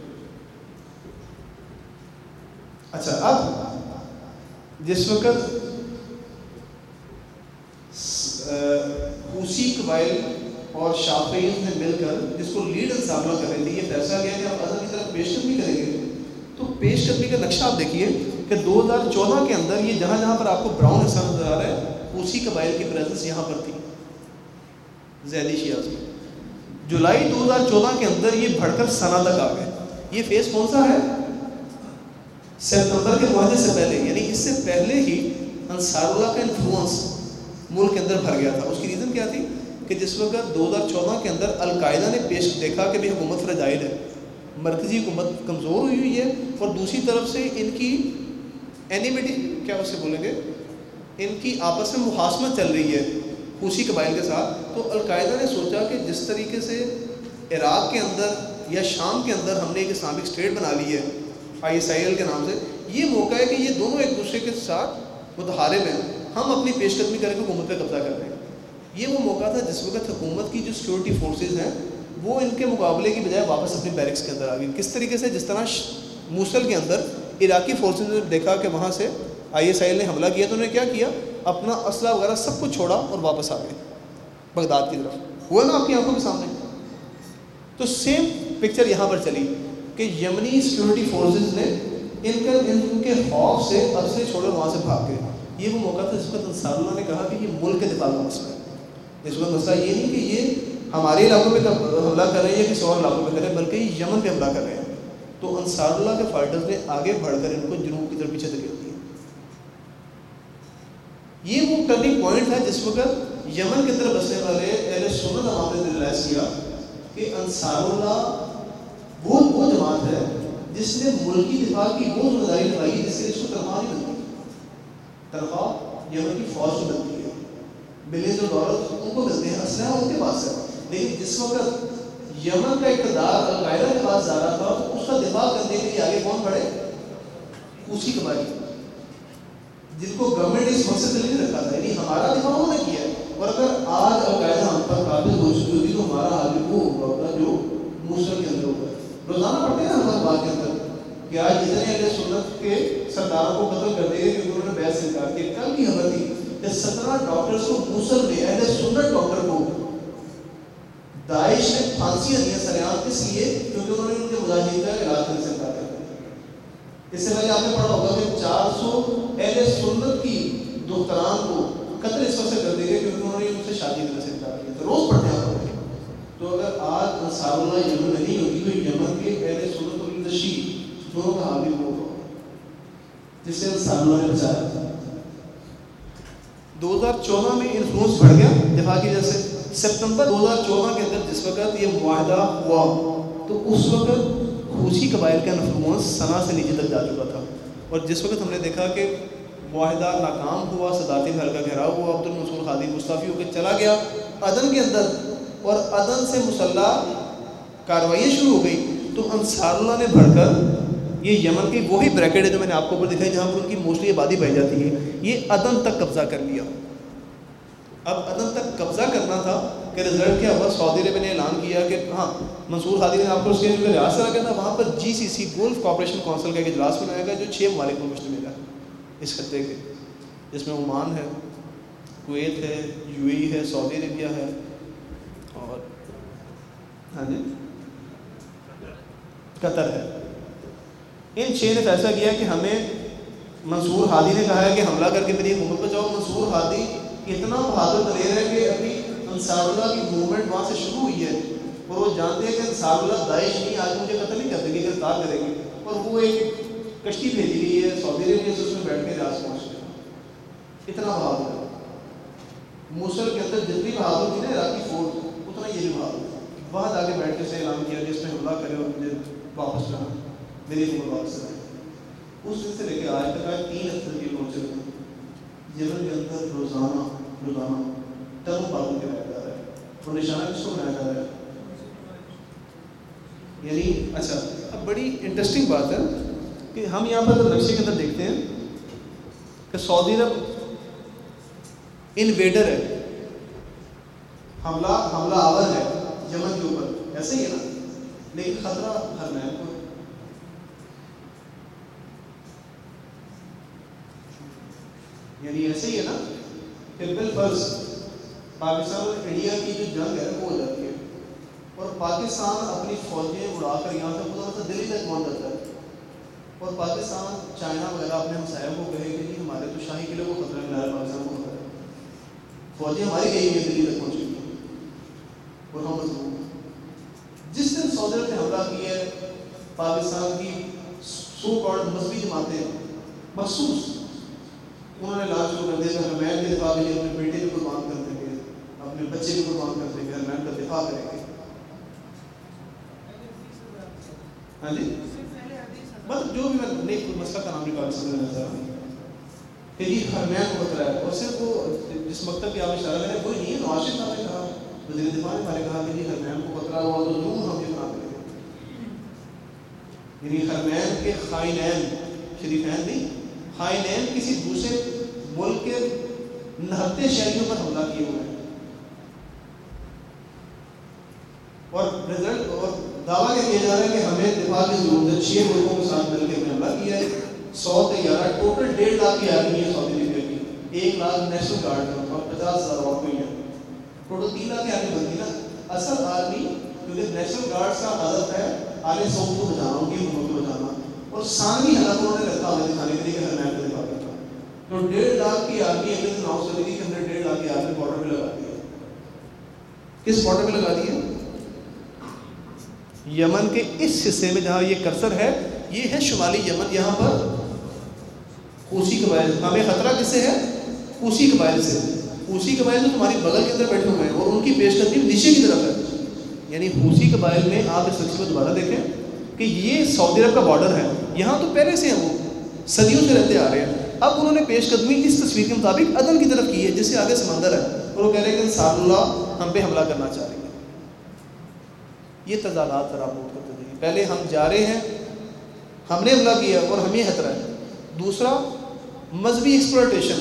B: اچھا اب جس وقت حوثی قبائل اور شافعیت نے مل کر جس کو لیڈ انصار کر رہے تھے، یہ فیصلہ کیا کہ ہم غزہ کی طرف پیش قدمی کریں گے. تو پیش قدمی کا نقشہ آپ دیکھیے کہ 2014 کے اندر یہ جہاں جہاں پر آپ کو براؤن حصہ نظر آ رہا ہے حوثی قبائل کی پریزنس یہاں پر تھی زیدی شیعہ میں. جولائی 2014 کے اندر یہ بڑھ کر سنا تک آ گئے. یہ فیز کون سا ہے؟ ستمبر کے معاہدے سے پہلے، یعنی اس سے پہلے ہی انصار اللہ کا انفلوئنس ملک کے اندر بھر گیا تھا. اس کی ریزن کیا تھی کہ جس وقت 2014 کے اندر القاعدہ نے پیش دیکھا کہ بھائی حکومت فرجائل ہے، مرکزی حکومت کمزور ہوئی ہوئی ہے، اور دوسری طرف سے ان کی اینیمیٹی کیا اسے بولیں گے، ان کی آپس میں مخاصمت چل رہی ہے حوثی قبائل کے ساتھ. تو القاعدہ نے سوچا کہ جس طریقے سے عراق کے اندر یا شام کے اندر ہم نے ایک اسلامک اسٹیٹ بنا لی ہے ISIL کے نام سے، یہ موقع ہے کہ یہ دونوں ایک دوسرے کے ساتھ متحارب ہیں، ہم اپنی پیش قدمی کریں کہ حکومت پہ قبضہ کر لیں. یہ وہ موقع تھا جس وقت حکومت کی جو سیکورٹی فورسز ہیں وہ ان کے مقابلے کی بجائے واپس اپنی بیرکس کے اندر آ گئی. کس طریقے سے؟ جس طرح موصل کے اندر عراقی فورسز نے دیکھا کہ وہاں سے ISIL نے حملہ کیا تو انہوں نے کیا کیا، اپنا اسلحہ وغیرہ سب کچھ چھوڑا اور واپس آ گئے بغداد کی طرف. ہوا نا آپ کی آنکھوں کے سامنے. تو سیم پکچر یہاں پر چلی کہ یمنی سیکورٹی فورسز نے ان کے خوف سے اسلحے چھوڑے وہاں سے بھاگ گئے. یہ وہ موقع تھا جس وقت انصار اللہ نے کہا کہ یہ ملک کے دفاع کا مسئلہ ہے. اس وقت مسئلہ یہ نہیں کہ یہ ہمارے علاقوں پہ حملہ کر رہے ہیں یا کسی اور علاقوں پہ کر رہے ہیں، بلکہ یہ یمن پہ حملہ کر رہے ہیں. تو انصار اللہ کے فائٹرز نے آگے بڑھ کر ان کو جنوب کی طرف پیچھے دھکیل دیا. یہ وہ ٹرننگ پوائنٹ ہے جس وقت یمن کے اندر بسنے والے اہل سنت عوام نے ریلائز کیا کہ انصار اللہ وہ جماعت ہے جس نے ملکی دفاع کی وہ ذمہ داری نبھائی جس سے اس کو تنخواہ نہیں ملتی. تنخواہ یمن کی فوج کو ملتی ہے، بلینز اور ڈالر ان کو ملتے ہیں، اسلحہ ان کے پاس ہے. لیکن جس وقت یمن کا اقتدار القاعدہ کے پاس زیادہ تھا تو اس کا دفاع کرنے کے لیے آگے کون بڑھے؟ حوثی قبائل. جن کو گورنمنٹ اس مقصد سے نہیں رکھا تھا. یعنی ہمارا دفاع انہوں نے کیا ہے. اور اگر آج القاعدہ ہم پر قابض ہو چکی ہوتی تو ہمارا حال وہ ہوگا جو موصل کے اندر ہوگا. روزانہ پڑھتے ہیں ہم اخبار کے اندر کہ آج جتنے اہل سنت کے سرداروں کو قتل کر دے گئے کیونکہ انہوں نے بیعت سے انکار کیا. کل کی خبر تھی کہ 17 ڈاکٹرز کو موصل میں اہل سنت ڈاکٹر کو داعش نے پھانسیاں دیا سریعان اس لیے کیونکہ انہوں نے ان کے مجاہدین کا علاج کرنے سے انکار کر دیا. اس سے پہلے آپ نے پڑھا ہوگا کہ 400 اہل سنت کی دختران کو قتل اس وقت سے کر دے گئے کیونکہ انہوں نے ان سے شادی کرنے سے انکار کیا. تو روز پڑھتے ہیں آپ. تو اگر آج انصار اللہ یمن میں نہیں ہوگی تو یمن کے اہل سنت اور نشی دونوں کا حال بھی وہ ہوگا جس سے انصار اللہ نے بچایا. 2014 میں انفلوئنس بڑھ گیا دفاع کی وجہ سے. سپتمبر 2014 کے اندر جس وقت یہ معاہدہ ہوا تو اس وقت حوثی قبائل کا انفلوئنس سنا سے نیچے تک جا چکا تھا. اور جس وقت ہم نے دیکھا کہ معاہدہ ناکام ہوا, صدارتی محل کا گھیراؤ ہوا, عبد المنصور ہادی مستعفی ہو کے چلا گیا عدن کے اندر اور عدن سے مسلح کارروائیاں شروع ہو گئی, تو انصار اللہ نے بڑھ کر یہ یمن کی وہی بریکٹ ہے جو میں نے آپ کو اوپر دکھائی جہاں پر ان کی موسٹلی آبادی پائی جاتی ہے, یہ عدن تک قبضہ کر لیا. اب عدن تک قبضہ کرنا تھا کہ رزلٹ کیا ہوا, سعودی عرب نے اعلان کیا کہ ہاں منصور ہادی نے آپ کو اس کے جو ریاض سے رکھا تھا وہاں پر GCC گولف کوآپریشن کونسل کا ایک اجلاس بنایا گیا جو 6 ممالک پر مشتمل ہے اس خطے کے, جس میں عمان ہے, کویت ہے, UAE ہے, سعودی عربیہ ہے اور ہاں جی قطر ہے. ان 6 نے فیصلہ کیا کہ ہمیں منصور ہادی نے کہا ہے کہ حملہ کر کے میری حکومت بچاؤ. منصور ہادی اتنا بہادر دلیر ہے کہ ابھی انصار اللہ کی موومنٹ وہاں سے شروع ہوئی ہے اور وہ جانتے ہیں کہ انصار اللہ داعش نہیں آج مجھے قتل نہیں کر دیں گے, گرفتار کریں گے. اور وہ ایک کشتی بھیجی گئی ہے سعودی عربیہ سے, اس میں بیٹھ کے ریاض پہنچ گیا. اتنا بہادر ہے. موصل کے اندر جتنی بہادر تھی نا عراقی فوج اتنا یہ بھی بہادر تھا. وہاں آگے بیٹھ کے سے اعلان کیا جس میں حملہ کرے اور مجھے واپس جانا, میری حکومت واپس آئے. اس دن سے لے کے آج تک 3 ہفتے کی پہنچے ہوئے یمن کے اندر روزانہ ٹرم پالن کے رہا جا رہا ہے. اور نشانہ کس کو بنایا جا رہا ہے؟ یعنی اچھا اب بڑی انٹرسٹنگ بات ہے کہ ہم یہاں پر نقشے کے اندر دیکھتے ہیں کہ سعودی عرب انویڈر ہے, حملہ آور ہے یمن کے اوپر, ایسے ہی ہے نا, لیکن خطرہ حرمین کو. یعنی ایسے ہی ہے نا کہ بالفرض پاکستان اور انڈیا کی جو جنگ ہے وہ ہو جاتی ہے اور پاکستان اپنی فوجیں اڑا کر یہاں سے خود دلی تک پہنچ جاتا ہے اور پاکستان چائنا وغیرہ اپنے ہمسایوں کو کہے کہ نہیں ہمارے تو شاہی قلعے کو خطرہ نہیں, پاکستان کو خطرہ ہے, فوجیں ہماری گئی ہیں دلی تک پہنچ گئی اور ہم مضبوط. جس دن سعودی عرب نے حملہ کیا ہے پاکستان کی سو کالڈ مذہبی جماعتیں مخصوص انہوں نے اعلان شروع کر دیا کہ حرمین کے دفاع کے لیے اپنے بیٹے کو قربان کر دیں گے, اپنے بچے کو قربان کر دیں گے, حرمین کا دفاع کریں گے. ہاں جی مطلب جو بھی میں نہیں مسئلہ کا نام نہیں پاکستان میں نظر آ کہ یہ حرمین کو خطرہ ہے. اور صرف وہ جس مکتب کی آپ اشارہ کریں وہی نہیں ہے, نواز شریف صاحب نے کہا, وزیر دفاع نے ہمارے کہا کہ یہ حرمین کو خطرہ ہوا تو ضرور ہم یہ بنا دیں گے. یعنی حرمین کے خائنین شریفین نہیں, خائنین کسی دوسرے ملک کے نہتے شہریوں پر حملہ کیے ہوئے ہیں اور رزلٹ اور دعویٰ کیا جا رہا ہے کہ ہمیں دفاع کی ضرورت ہے. 6 ملکوں کے ساتھ مل کے ہم نے حملہ کیا ہے. 100 طیارہ ٹوٹل 1.5 لاکھ کی آرمی ہے سعودی عربیہ کی, 1 لاکھ نیشنل گارڈ ہے اور 50,000 اور کوئی ہے, ٹوٹل 3 لاکھ کی آرمی بنتی نا. اصل آرمی کیونکہ نیشنل گارڈ کا ہدف ہے آل سعود کو بچانا, ان کی حکومت کو بچانا, اور ثانوی ہدف انہوں نے رکھا ہمیں دکھانے کے لیے کہ حرمین کا دفاع کرنا. تو 1.5 لاکھ کی آرمی اگلے دن اناؤنس کر دی کہ ہم نے 1.5 لاکھ کی آرمی بارڈر پہ لگا دی ہے. کس بارڈر پہ لگا دی ہے؟ یمن کے اس حصے میں جہاں یہ کرسر ہے یہ ہے شمالی یمن. یہاں پر حوثی قبائل, ہمیں خطرہ کس سے ہے؟ حوثی قبائل سے. حوثی قبائل تو تمہاری بغل کے اندر بیٹھے ہوئے ہیں اور ان کی پیش قدمی نیچے کی طرف ہے. یعنی حوثی قبائل میں آپ اس نقشے کو دوبارہ دیکھیں کہ یہ سعودی عرب کا بارڈر ہے, یہاں تو پہلے سے ہیں, وہ صدیوں سے رہتے آ رہے ہیں. اب انہوں نے پیش قدمی اس تصویر کے مطابق عدن کی طرف کی ہے جس سے آگے سمندر ہے, اور وہ کہہ رہے ہیں کہ انصار اللہ ہم پہ حملہ کرنا چاہ رہے ہیں. یہ تضادات ذرا نوٹ کرتے جائیے. پہلے ہم جا رہے ہیں, ہم نے حملہ کیا اور ہمیں خطرہ ہے. دوسرا مذہبی ایکسپلوٹیشن،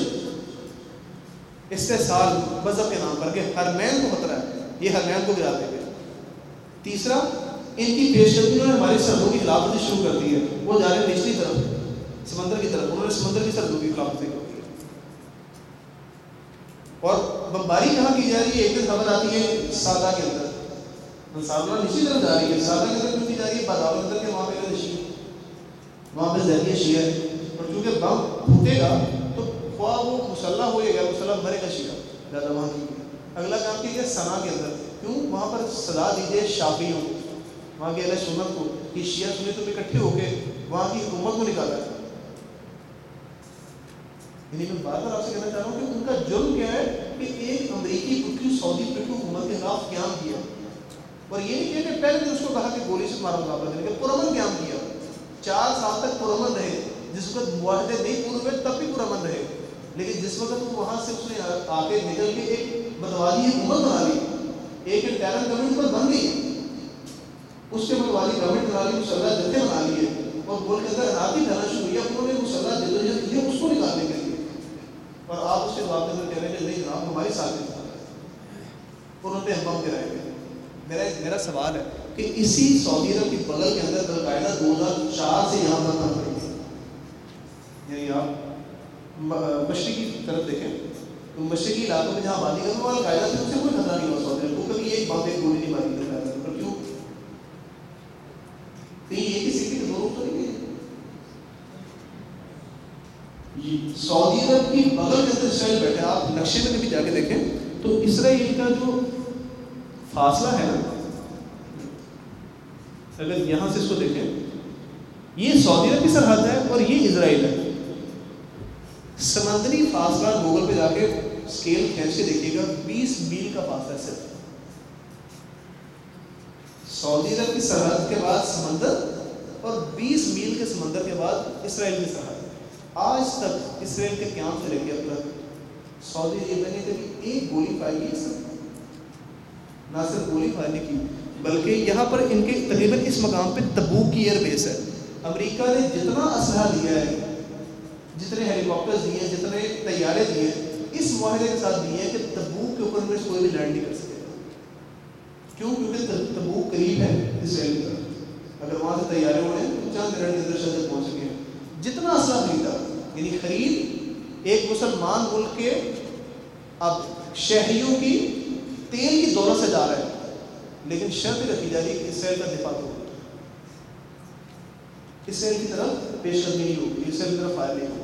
B: استحصال مذہب کے نام پر کہ حرمین کو خطرہ ہے، یہ حرمین کو گرا دیں گے۔ تیسرا، ان کی پیش قدمی نے ہماری سرحدوں کی خلاف ورزی شروع کر دی ہے، وہ جا رہے ہیں نچلی طرف سمندر کی طرف، انہوں نے سمندر کی سرحدوں کی خلاف ورزی کر دی ہے۔ اور بمباری کہاں کی جا رہی ہے؟ ایک دن خبر آتی ہے سادہ کے اندر، سادہ نچلی طرف جا رہی ہے، سادہ کے اندر کیوں کی جا رہی ہے؟ باداول اندر کے وہاں پہ نشی، وہاں پہ ذریعہ شیعہ ہے، اور چونکہ بم پھوٹے گا تو خواہ وہ مسلح ہوئے گا، مسلح مرے گا شیعہ زیادہ وہاں کی۔ اگلا کام کیا گیا سنا کے اندر، کیوں وہاں پر صدا دیجیے شافعیوں کو، وہاں کے اہل سنت کو، کہ شیعہ سنی تو اکٹھے ہو کے وہاں کی حکومت کو نکالا ہے۔ یعنی میں بار بار آپ سے کہنا چاہ رہا ہوں کہ ان کا جرم کیا ہے کہ ایک امریکی پٹھو سعودی پٹھو حکومت کے خلاف قیام کیا، اور یہ نہیں کیا کہ پہلے دن اس کو کہا کہ گولی سے مارا مقابلہ کرنے کا، پرامن قیام کیا، 4 سال تک پرامن رہے، جس وقت معاہدے نہیں پورے ہوئے تب بھی پرامن رہے، لیکن جس وقت وہاں سے اس نے آ کے نکل کے ایک متوالی حکومت بنا لی، ایک انٹرنل گورنمنٹ پر بن گئی، اس کے متوالی گورنمنٹ بنا لی، مسلح جتھے بنا لیے، اور ملک کے اندر حالات پھیلنا شروع کیا، انہوں نے مسلح جدوجہد کی اس کو نکالنے کے لیے، اور آپ اس کے جواب میں کہہ رہے ہیں کہ نہیں جناب ہماری ساتھ میں انہوں نے ہم گرائے گئے۔ میرا سوال ہے کہ اسی سعودی عرب کی بغل کے اندر القاعدہ 2004 سے یہاں پر کام رہی ہے، یعنی آپ مشرقی طرف دیکھیں تو مشرقی علاقوں میں جہاں آبادی کروں وہاں القاعدہ سے ان سے کوئی خطرہ نہیں ہوا سعودی عرب کو، کبھی ایک بات ایک گولی نہیں ماری القاعدہ پر، کیوں؟ کہیں یہ کسی کی ضرورت تو نہیں ہے؟ سعودی عرب کی بغل کے اندر اسرائیل بیٹھے، آپ نقشے میں کبھی جا کے دیکھیں تو اسرائیل کا جو فاصلہ ہے نا، اگر یہاں سے اس کو دیکھیں، یہ سعودی عرب کی سرحد ہے اور یہ اسرائیل ہے، سمندری فاصلہ گوگل پہ جا کے اسکیل کھینچ کے دیکھیے گا، 20 میل کا فاصلہ صرف، سعودی عرب کی سرحد کے بعد سمندر اور 20 میل کے سمندر کے بعد اسرائیل کی سرحد۔ آج تک اسرائیل کے قیام سے لے کے اب تک سعودی عرب نے کبھی ایک گولی فائر کی ہے، نہ صرف گولی فائر نہیں کی، بلکہ یہاں پر ان کے تقریباً اس مقام پہ تبوک کی ایئر بیس ہے، امریکہ نے جتنا اسلحہ دیا ہے، جتنے ہیلی کاپٹرز دیے ہیں، جتنے طیارے دیے ہیں، اس معاہدے کے ساتھ دیے ہیں کہ تبوک کے اوپر میں کوئی بھی لینڈ نہیں کر سکے گا، کیوں؟ کیونکہ تبوک قریب ہے اسرائیل کی طرف، اگر وہاں سے طیارے اڑے تو چند منٹ کے اندر شہر پہنچ سکے ہیں۔ جتنا اسلحہ خریدا، یعنی خرید ایک مسلمان ملک کے اب شہریوں کی تیل کی دولت سے جا رہا ہے، لیکن شرط رکھی جا رہی ہے کہ اسرائیل کا دفاع ہو، اسرائیل کی طرف پیش قدمی نہیں ہوگی، اسرائیل کی طرف فائر نہیں ہوگا،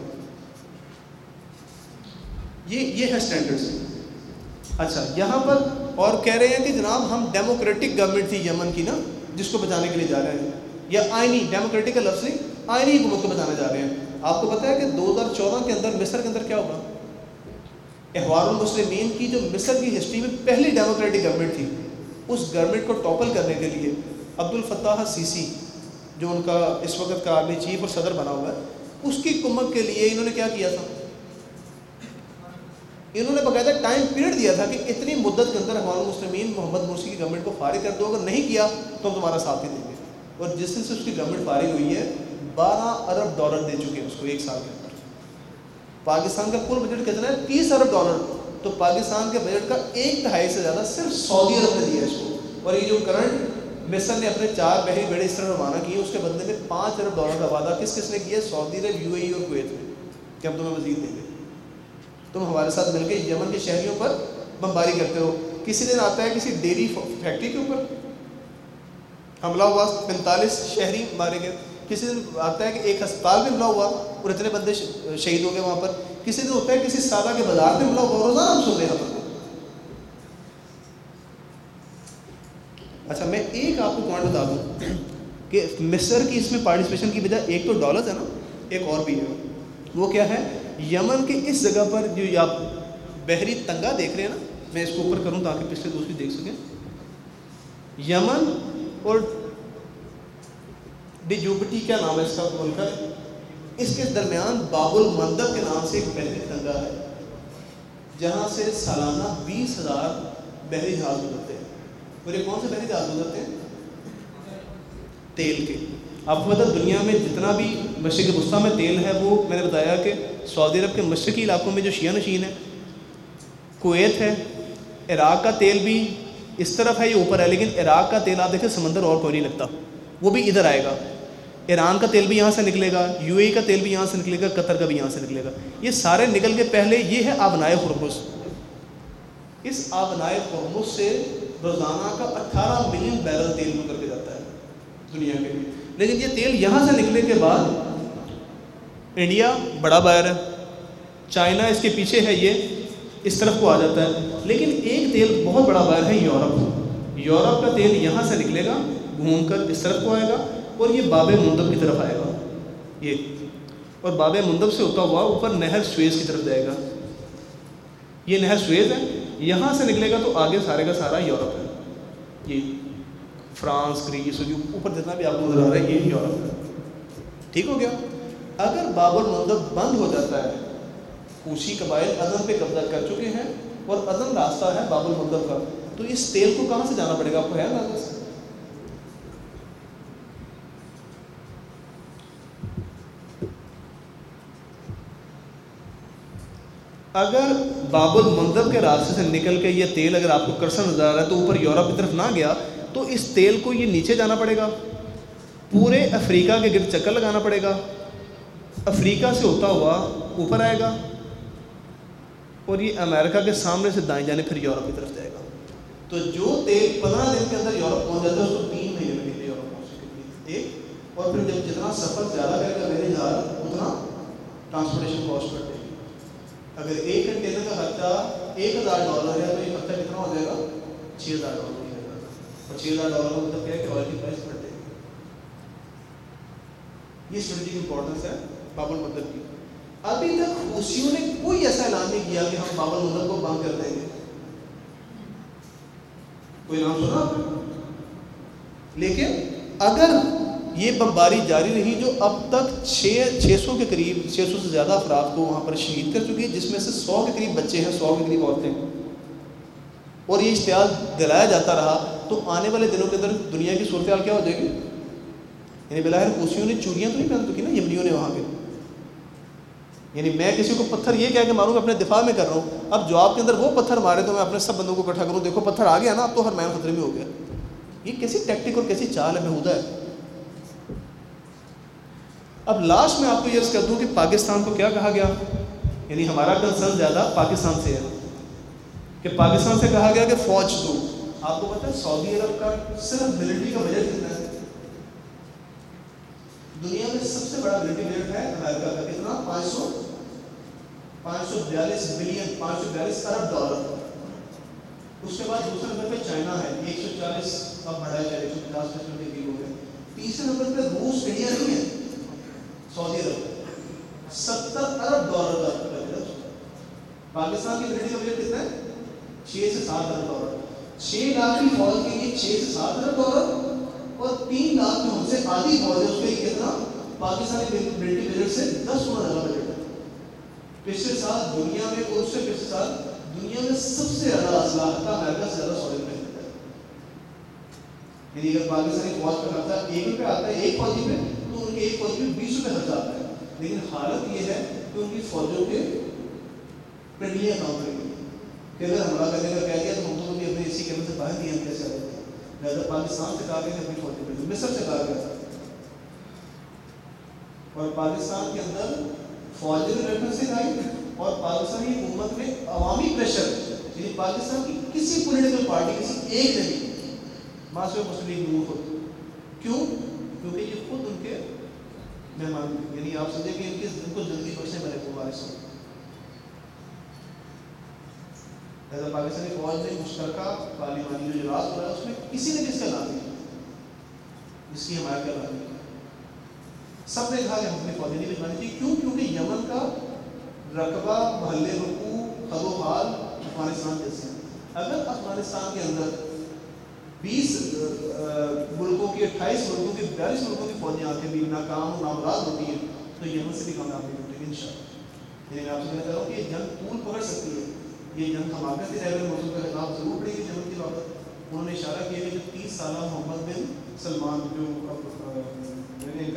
B: یہ ہے سٹینڈرڈز۔ اچھا یہاں پر اور کہہ رہے ہیں کہ جناب ہم ڈیموکریٹک گورنمنٹ تھی یمن کی نا، جس کو بچانے کے لیے جا رہے ہیں، یا آئینی، ڈیموکریٹک کا لفظ نہیں، آئینی حکومت کو بچانے جا رہے ہیں۔ آپ کو پتہ ہے کہ 2014 کے اندر مصر کے اندر کیا ہوگا؟ احوار المسلمین کی جو مصر کی ہسٹری میں پہلی ڈیموکریٹک گورنمنٹ تھی، اس گورنمنٹ کو ٹاپل کرنے کے لیے عبد الفتاح السیسی جو ان کا اس وقت کا آرمی چیف اور صدر بنا ہوا ہے، اس کی حکومت کے لیے انہوں نے کیا کیا تھا؟ انہوں نے باقاعدہ ٹائم پیریڈ دیا تھا کہ اتنی مدت کے اندر احوار المسلمین محمد مرسی کی گورنمنٹ کو فارغ کر دو، اگر نہیں کیا تو ہم تمہارا ساتھ نہیں دیں گے، اور جس دن سے اس کی گورنمنٹ فارغ ہوئی ہے $12 ارب دے چکے ہیں اس کو ایک سال کے اندر۔ پاکستان کا کل بجٹ کتنا ہے؟ $30 ارب، تو پاکستان کے بجٹ کا 1/3 سے زیادہ صرف سعودی عرب نے دیا ہے اس کو، اور یہ جو کرنٹ مصر نے اپنے 4 بحری بیڑے اس طرح روانہ کیے، اس کے بدلے میں $5 ارب کا وعدہ کس کس نے کیا؟ سعودی عرب، UAE اور کویت میں، کہ ہم تمہیں مزید دیں گے، تم ہمارے ساتھ مل کے یمن کے شہریوں پر بمباری کرتے ہو۔ کسی دن آتا ہے کسی ڈیری فیکٹری کے اوپر حملہ ہوا، 45 شہری مارے گئے، کسی دن آتا ہے کہ ایک ہسپتال میں حملہ ہوا اور اتنے بندے شہید ہو گئے وہاں پر، کسی دن ہوتا ہے کسی سادہ کے بازار میں حملہ ہوا، روزانہ ہم سن رہے ہیں خبر۔ اچھا میں ایک آپ کو پوائنٹ بتا دوں کہ مصر کی اس میں پارٹیسپیشن کی وجہ ایک تو ڈالرز ہے نا، ایک اور بھی ہے، وہ کیا ہے؟ یمن کے اس جگہ پر جو آپ بحری تنگا دیکھ رہے ہیں نا، میں اس کو اوپر کروں تاکہ پچھلے دوست بھی دیکھ سکیں، یمن اور ڈیجوبٹی کیا نام ہے اس کا ملک ہے، اس کے درمیان باب المندب کے نام سے ایک بحری تنگا ہے، جہاں سے سالانہ 20,000 بحری جہاز گزرتے ہیں، اور یہ کون سے بحری جہاز گزرتے ہیں؟ تیل کے، آپ کو پتہ دنیا میں جتنا بھی مشرق وسطیٰ میں تیل ہے وہ میں نے بتایا کہ سعودی عرب کے مشرقی علاقوں میں جو شیعہ نشین ہے، کویت ہے، عراق کا تیل بھی اس طرف ہے، یہ اوپر ہے، لیکن عراق کا تیل آپ دیکھیں سمندر اور کوئی نہیں لگتا، وہ بھی ادھر آئے گا۔ ایران کا تیل بھی یہاں سے نکلے گا، یو اے کا تیل بھی یہاں سے نکلے گا، قطر کا بھی یہاں سے نکلے گا۔ یہ سارے نکل کے پہلے یہ ہے آبنائے ہرمز۔ اس آبنائے ہرمز سے روزانہ کا 18 ملین بیرل تیل کر کے جاتا ہے دنیا کے لیے، لیکن یہ تیل یہاں سے نکلنے کے بعد انڈیا بڑا بائر ہے، چائنا اس کے پیچھے ہے، یہ اس طرف کو آ جاتا ہے، لیکن ایک تیل بہت بڑا بائر ہے یورپ۔ یورپ کا تیل یہاں سے نکلے گا، گھوم کر اس طرف کو آئے گا اور یہ باب مندب کی طرف آئے گا، یہ اور باب مندب سے ہوتا ہوا اوپر نہر سویز کی طرف جائے گا۔ یہ نہر سویز ہے، یہاں سے نکلے گا تو آگے سارے کا سارا یورپ ہے، یہ فرانس، گریس، اوپر جتنا بھی آپ کو نظر آ رہا ہے یہ یورپ ہے۔ ٹھیک ہو گیا؟ اگر باب المندب بند ہو جاتا ہے، کوشی قبائل عدن پہ قبضہ کر چکے ہیں اور عدن راستہ ہے باب المندب کا، تو اس تیل کو کہاں سے جانا پڑے گا؟ آپ کو ہے نا؟ اگر باب المندب کے راستے سے نکل کے یہ تیل اگر آپ کو کرسر نظر آ رہا ہے تو اوپر یورپ کی طرف نہ گیا تو اس تیل کو یہ نیچے جانا پڑے گا، پورے افریقہ کے گرد چکر لگانا پڑے گا، افریقہ سے ہوتا ہوا اوپر آئے گا اور یہ امریکہ کے سامنے سے دائیں جانے پھر یورپ کی طرف جائے گا۔ تو جو تیل 15 دن کے اندر یورپ پہنچ جاتا ہے اس کو 3 مہینے میں نکلے یورپ پہنچنے کے لیے ایک، اور پھر جب جتنا سفر زیادہ کرے گا میرے جہاز اتنا ٹرانسپورٹیشن کاسٹ بڑھے گی۔ اگر ایک کنٹینر کا خرچہ $1000 ہے تو یہ خرچہ کتنا ہو جائے گا؟ $6000 ہو جائے گا، اور $6000 کا مطلب کیا ہے کہ آئل کی پرائس بڑھ جائے گی۔ یہ اسٹریٹجک امپورٹنس ہے باب المندب کی۔ ابھی تک حوثیوں نے کوئی ایسا اعلان نہیں کیا کہ ہم باب المندب کو بند کر دیں گے، کوئی نام سنا؟ لیکن اگر یہ بمباری جاری رہی جو اب تک 600 کے قریب 600 سے زیادہ افراد کو وہاں پر شہید کر چکی ہے، جس میں سے 100 کے قریب بچے ہیں، 100 کے قریب عورتیں، اور یہ اشتعال دلایا جاتا رہا، تو آنے والے دنوں کے اندر دنیا کی صورتحال کیا ہو جائے گی؟ یعنی بظاہر حوثیوں نے چوریاں تو نہیں پہن چکی نا یمنیوں نے وہاں پہ، یعنی میں کسی کو پتھر یہ کہہ کے ماروں کہ اپنے دفاع میں کر رہا ہوں، اب جواب کے اندر وہ پتھر مارے تو میں اپنے سب بندوں کو اکٹھا کروں، دیکھو پتھر آ گیا نا، اب تو ہر مین خطرے میں ہو گیا۔ یہ کیسی ٹیکٹک اور کیسی چال ہے، بےہودہ ہے۔ اب لاسٹ میں آپ کو یہ عرض کر دوں کہ پاکستان کو کیا کہا گیا، یعنی ہمارا کنسرن زیادہ پاکستان سے ہے، کہ پاکستان سے کہا گیا کہ فوج دو۔ آپ کو پتہ ہے سعودی عرب کا صرف ملٹری کا بجٹ کتنا ہے؟ دنیا میں سب سے بڑا ملٹری بجٹ ہے امریکہ کا، کتنا؟ 542 بلین، $542 ارب۔ اس کے بعد دوسرے نمبر پہ چائنا ہے، 140، اب بڑھا ہے 150% کے قریب ہو گئے۔ تیسرے نمبر پہ روس، انڈیا نہیں ہے، سعودی عرب $70 ارب کا بجٹ۔ پاکستان کی ملٹری کا بجٹ کتنا ہے؟ 6 سے 7 ارب۔ 6 لاکھ کی فوج کے لیے 6 سے 7 ارب، اور 3 لاکھ میں ہم سے آدھی فوج ہے، اس کے لیے کتنا؟ پاکستانی ملٹری بجٹ سے 10 گنا زیادہ بجٹ ہے۔ پچھلے سال دنیا میں، اور اس سے پچھلے سال دنیا میں سب سے زیادہ اسلحہ تھا امریکہ سے زیادہ سعودی میں ہے۔ یعنی اگر پاکستانی فوج کا خرچہ ایک روپے آتا ہے ایک فوجی پہ، تو ان کے ایک فوجی میں 20 روپے خرچہ آتا ہے، لیکن حالت یہ ہے کہ ان کی فوجوں کے پنڈلیاں کام کریں گی کہ اگر حملہ کرنے کا کہہ دیا تو ہم تو بھی اپنے اسی کیمپ سے باہر نہیں ہم کیسے آ جاتے ہیں۔ لہٰذا پاکستان سے کہا گیا کہ اپنی فوجی پہ، مصر سے کہا گیا، اور پاکستان کے اندر فوجی نے ریفرنس دکھائی، اور پاکستانی حکومت میں عوامی پریشر، یعنی پاکستان کی کسی پولیٹیکل پارٹی، کسی ایک نے نہیں، معاشرے مسلم لیگ نون خود، کیوں؟ کیونکہ یہ خود ان کے مہمان، یعنی آپ سمجھیں کہ ان کو جلدی بخشنے والے کو وارث ہو۔ لہٰذا پاکستانی فوج نے مشترکہ پارلیمانی جو اجلاس ہو رہا ہے اس میں کسی نے کس کا نام نہیں، جس کی حمایت کا نام نہیں، سب نے کہا کہ ہم اپنی فوجیں نہیں بھجوانی چاہیے۔ کیوں؟ کیونکہ یمن کا رقبہ، محلے رکوع، خد و حال افغانستان جیسے ہیں۔ اگر افغانستان کے اندر 20 ملکوں کی، 28 ملکوں کی، 42 ملکوں کی فوجیں آ کے بھی ناکام و نامراد ہوتی ہیں تو یمن سے بھی کامیاب نہیں ہوتی انشاءاللہ۔ یعنی میں آپ سے کہنا چاہ رہا ہوں کہ یہ جنگ طول پکڑ سکتی ہے، یہ جنگ حماقت کے رہے موضوع کے خلاف ضرور پڑے گی یمن کی بابت۔ انہوں نے اشارہ کیا کہ جو 30 سالہ محمد بن سلمان جو اب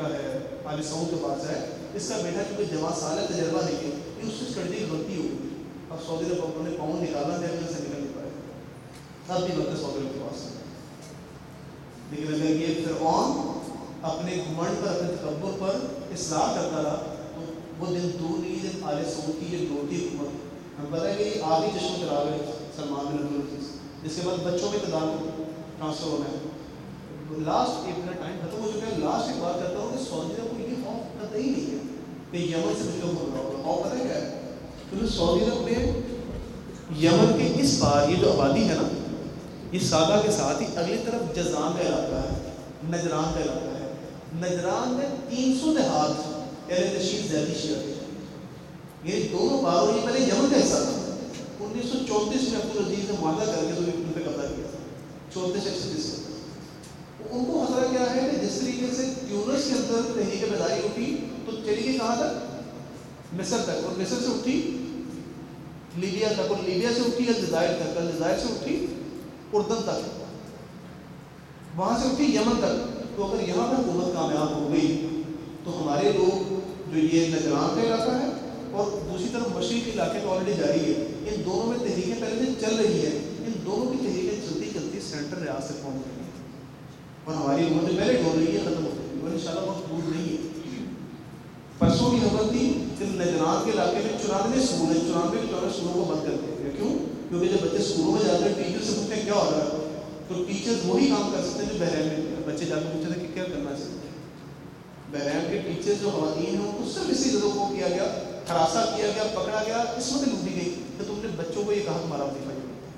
B: بیٹا ہے آل سعود کے پاس ہے, اس کا بیٹا کیونکہ جوان سال ہے, تجربہ نہیں ہے, یہ اس سے اسٹریٹجی کی غلطی ہوگی. اب سعودی عرب نے پاؤنڈ نکالنا ہے, سے نکل نہیں پائے, اب بھی وقت ہے سعودی عرب کے پاس. لیکن اگر یہ فرعون اپنے گھمنڈ پر, اپنے تکبر پر اصلاح کرتا رہا تو وہ دن دور نہیں جب آل سعود کی یہ لوٹی حکومت. ہمیں پتہ ہے کہ یہ آدھی چشم چراغ ہے سلمان بن عبدالعزیز, جس کے بعد بچوں کے اقتدار ٹرانسفر ہونا ہے. لاسٹ ایک منٹ ٹائم ختم ہو چکا ہے, لاسٹ ایک بات کرتا ہوں کہ سعودی عرب کو یہ خوف پتہ ہی نہیں ہے کہ یمن سے مجھے بول رہا ہوگا. خوف پتہ ہے کیا ہے؟ کیونکہ سعودی عرب میں یمن کے اس پار یہ جو آبادی ہے نا, یہ سادہ کے ساتھ ہی اگلی طرف جزان کا علاقہ ہے, نجران کا علاقہ ہے. نجران میں 300 دیہات اہل تشیع زیدی شیعہ کے, یہ دونوں پاروں, یہ پہلے یمن کا حصہ تھا. 1934 میں عبدالعزیز نے معاہدہ کر کے ان پہ قبضہ کیا تھا, 34-36 سے. ان کو خطرہ کیا ہے کہ جس طریقے سے تیونس کے اندر تحریک بیداری اٹھی تو چلی گئی کہاں تک؟ مصر تک, اور مصر سے اٹھی لیبیا تک, اور لیبیا سے اٹھی الجزائر تک, الجزائر سے اٹھی اردن تک, وہاں سے اٹھی یمن تک. تو اگر یہاں پر حکومت کامیاب ہو گئی تو ہمارے لوگ جو یہ نجران کا علاقہ ہے اور دوسری طرف مشرقی علاقے میں آلریڈی جاری ہے, ان دونوں میں تحریکیں پہلے سے چل رہی ہیں, ان دونوں کی تحریکیں چلتی چلتی سینٹر ریاض تک پہنچ رہی ہیں, اور ہماری حکومت جو پہلے ڈھول رہی ہے ختم ہو گئی, اور ان شاء اللہ بہت دور نہیں ہے. پرسوں کی خبر تھی کہ نجران کے علاقے میں 94 اسکول ہیں, 94 اسکولوں کو بند کر دیا گیا. کیوں؟ کیونکہ جب بچے اسکولوں میں جاتے ہیں ٹیچر سے پوچھتے ہیں کیا ہو رہا ہے, تو ٹیچرز وہی کام کر سکتے ہیں جو بحرین میں بچے جا کے پوچھتے تھے کہ کیا کرنا چاہیے. بحرین کے ٹیچرز جو خواتین ہیں ان کو صرف اسی جگہ کو کیا گیا, ہراساں کیا گیا, پکڑا گیا, قسمتیں لوٹی گئی کہ تم نے بچوں کو یہ کہا تمہارا وظیفہ.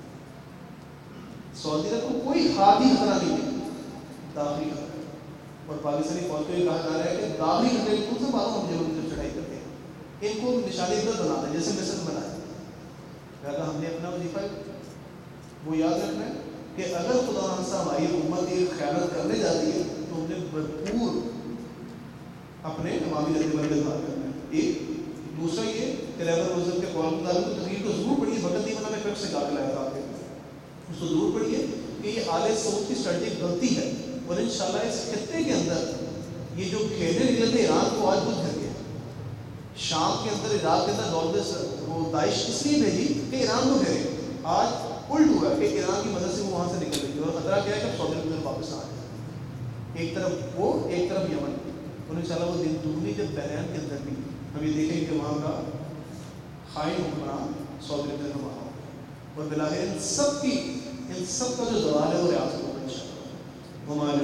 B: سعودی عرب کو کوئی خاطی خطرہ نہیں ہے, داخلی خطرہ. اور پاکستانی فوج کو یہ کہا جا رہا ہے کہ داخلی خطرے کون سے معلوم ہم جب چڑھائی کرتے ہیں, ان کو نشانی عبرت بنا دیں جیسے مصر بنایا. لہٰذا ہم نے اپنا وظیفہ وہ یاد رکھنا ہے کہ اگر خدا نخواستہ ہماری حکومت یہ خیانت کرنے جاتی ہے تو ہم نے بھرپور اپنے عوامی رد عمل کا اظہار کرنا ہے. ایک دوسرا یہ کہ لیبر وزن کے قول مطابق تقریر کو ضرور پڑھیے, وقت نہیں بنا میں پھر سے گا کے لایا تھا آپ کے, اس کو ضرور پڑھیے کہ یہ آل سعود کی اسٹریٹجک غلطی ہے, اور انشاءاللہ اس خطے کے اندر یہ جو کھیلنے نکلے تھے ایران کو آج کچھ گھر گیا. شام کے اندر عراق کے اندر دولت وہ داعش اس لیے بھیجی کہ ایران کو گھیرے, آج الٹ ہوا کہ ایران کی مدد سے وہ وہاں سے نکل رہی ہے. اور خطرہ کیا ہے کہ سعودی عرب واپس آ جائے, ایک طرف وہ ایک طرف یمن, اور انشاءاللہ وہ دن دور نہیں جب بحرین کے اندر بھی ہم یہ دیکھیں کہ وہاں کا خائن حکمران سعودی عرب کا وہاں, اور بلاخر ان سب کا جو زوال ہے وہ ریاست ہوگا انشاءاللہ. ہمارے